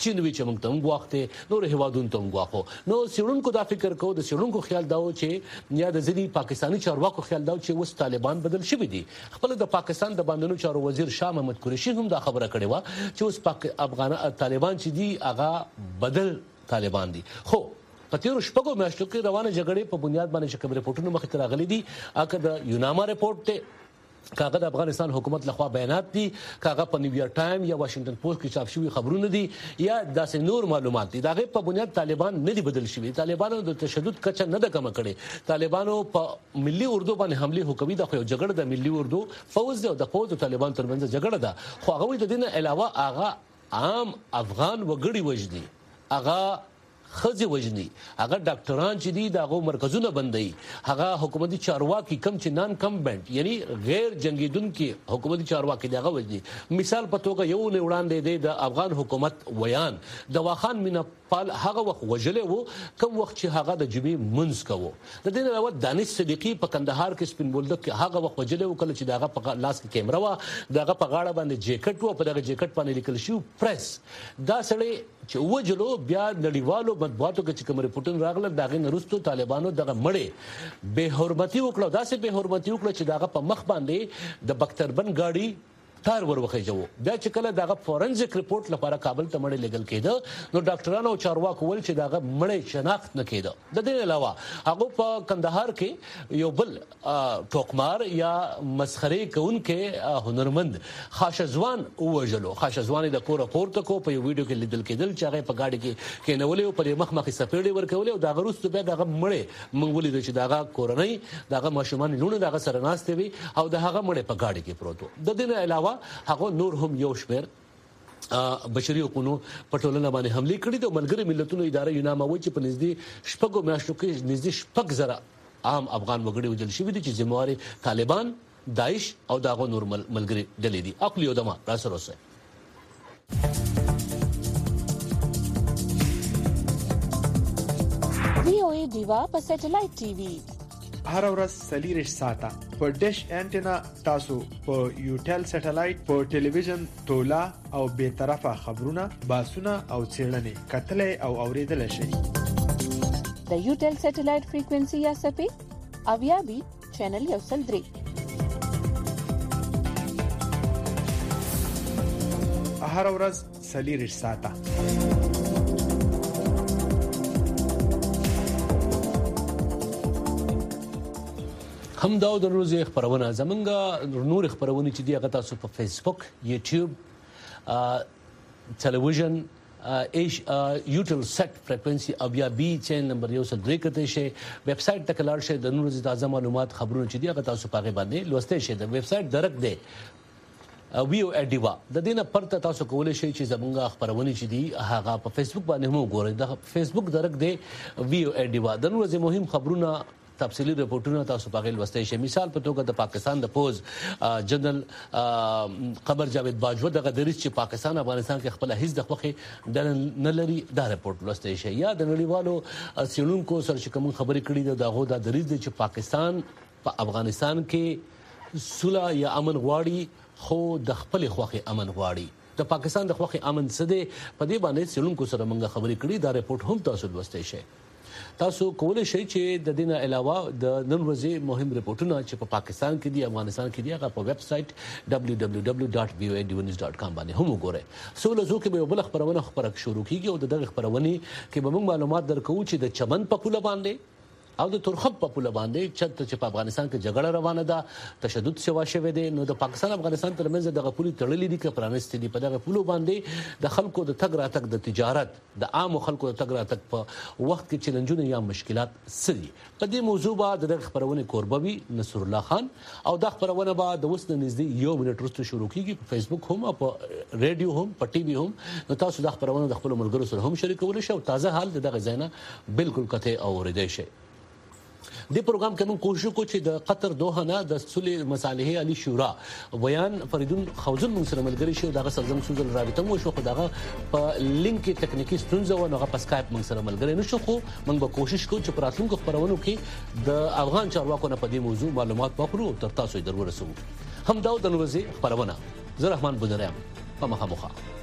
چین وی چې موږ ته موږ وخت نور هوادون ته موږ واخو نو سیړونکو دا فکر کو د سیړونکو خیال دا و چې یا د ځینی پاکستانی چارواکو خیال دا و چې وس طالبان بدل شوی دي خپل د پاکستان د باندنو چارو وزیر شاه محمد قریشي هم دا خبره کړې و چې اوس پاک افغان طالبان چې دي هغه بدل طالبان دي خو په تیرو شپږو میاشتو کې روانه جګړې په بنیاد باندې چې کوم رپورټونه مخې ته راغلي دي اګه د یوناما رپورټ ته کاغه د افغانستان حکومت لخوا بیانات دي کاغه په نیویارک ټایم یا واشنگټن پوسټ کې چاپ شوی خبرونه دي یا داسې نور معلومات دي داغه په بنیاد طالبان نه دي بدل شوی طالبانو د تشدد کچه نه د کم کړي طالبانو په ملي اردو باندې حمله حکومي د خو جګړه د ملي اردو فوز او د فوز او طالبان ترمنځ جګړه ده خو هغه د دې نه علاوه هغه عام افغان وګړي وجدي هغه خزي وجني هغه ډاکټران چې دي دغه مرکزونه بندي هغه حکومتي چارواکي کم چې نان کمبنت یعنی غیر جنگیدونکو حکومتي چارواکي دغه وجني مثال په توګه یو نه وړاندې دی د افغان حکومت ویان د واخان مینا پال هغه وخت وجلې وو کوم وخت چې هغه د جمعې منځ کوو د دې علاوه دانش صدیقي په کندهار کې سپین بولدک کې هغه وخت وجلې وو کله چې دغه په لاس کې کیمرا و دغه په غاړه باندې جیکټ وو په دغه جیکټ باندې لیکل شو پریس دا سړی چې وجلو بیا نړیوالو مطبوعاتو کې چې کوم رپورټونه راغله دغه نرستو طالبانو دغه مړې به حرمتي وکړه داسې به حرمتي وکړه چې دغه په مخ باندې د بختربن گاډي تار وروخی جو بیا چې کله دغه فورنزیک رپورت لپاره کابل ته مړ لګل کېده نو ډاکټرانو او چارواکو ول چې دغه مړ شناخت نه کېده د دې علاوه هغه په کندهار کې یو بل ټوکمار یا مسخري کوونکې هنرمند خاشزوان وژلو خاشزوان د کور پورته کو په یو ویډیو کې لیدل کېدل چې هغه په گاډي کې کېنولې په مخ مخ سپېړې ورکولې او دغه وروسته بیا دغه مړ منګولې د چې دغه کورنۍ دغه ماشومان لونه دغه سره ناشته وي او دغه مړ په گاډي کې پروت د دې علاوه هغه نور هم یو شمیر بشري حقوقو پټولنه باندې حمله کړې د ملګری ملتونو اداره یوناما وایي چې په نږدې شپږو میاشتو کې نږدې شپږ زره عام افغان وګړي وجل شوي دي چې ذمہوار طالبان داعش او داغو نور ملګری ډلې دي خپل یو دمه را سره اوسه وی او ای دیوا په سټلایټ ټي وي هر ورځ سلیریش ساته په ډیش انټینا تاسو په یوټل سټلایټ په ټلویزیون تولا او به طرفه خبرونه باسونه او چیرلنې کتلې او اوریدل شي د یوټل سټلایټ فریکوئنسي یا سپې اویا بي چینل یو سل درې هر ورځ سلیریش ساته هم دا د روزي خبرونه زمونږ نور خبرونه چې دی هغه تاسو په فیسبوک یوټیوب ټلویزیون ایش یوټل سټ فریکوئنسي او بیا بي چین نمبر یو سل درې کته شي ویب سټ ته کلار شي د نور تازه معلومات خبرونه چې دی هغه تاسو په باندې لوستئ شي د ویب سټ درک دی ویو اډیوا د دینه پرته تاسو کولای شئ چې زمونږ خبرونه چې دی هغه په فیسبوک باندې هم وګورئ د فیسبوک درک دی ویو اډیوا د نور مهم خبرونه تفصیلی رپورټونه تاسو په غل وستای شي مثال په توګه د پاکستان د پوز جنرال قمر جاوید باجوه دغه دریس چې پاکستان افغانستان کې خپل هیڅ د خوخي د نه لري دا رپورټ وستای شي یا د نړیوالو سیلونکو سره چې کوم خبرې کړي دغه د دریس چې پاکستان په افغانستان کې صلح یا امن غواړي خو د خپل خوخي امن غواړي د پاکستان د خوخي امن څه دی په دې باندې سیلونکو سره موږ خبرې کړي دا رپورټ هم تاسو وستای شي تاسو کولای شئ چې د دینه علاوه د نن ورځې مهم رپورټونه چې په پاکستان کې دي افغانستان کې دي هغه په ویب سټ دبليو دبليو دبليو ډاټ وی او ای ډی نیوز ډاټ کام باندې هم وګورئ سو لزو کې به بل خبرونه خبره شروع کیږي او دغه خبرونه کې به موږ معلومات درکو چې د چمن په کوله باندې او د ترخب په پوله باندې چې چې په افغانستان کې جګړه روانه ده تشدد سوا شوه دي نو د پاکستان افغانستان ترمنځ د غپولي تړلې دي چې پرانستې دي په دغه پوله باندې د خلکو د تګ راتګ د تجارت د عام خلکو د تګ راتګ په وخت کې چیلنجونه یا مشکلات سړي په دې موضوع باندې د خبرونه کوربوي نصر الله خان او د خبرونه بعد د وسنه نږدې یو منټ وروسته شروع کیږي په فیسبوک هم او په ریډیو هم په ټي وي هم نو تاسو د خبرونه د خپل ملګرو سره هم شریکول شي او تازه حال دغه ځاینا بالکل کته اوریدئ شي د پروګرام کې موږ کوشش وکړو چې د قطر دوحه نه د صلح مصالحه علی شورا بیان فریدون خوزن موږ سره ملګری شو دغه سرزم سوزل رابطه مو شو خو دغه په لینک کې ټکنیکی ستونزه و نو په اسکایپ موږ سره ملګری نشو خو موږ به کوشش کوو چې پراتونکو خبرونو کې د افغان چارواکو نه په دې موضوع معلومات واخلو تر تاسو درورسو هم دا د نوځي خبرونه زه رحمان بودریم په مخه مخه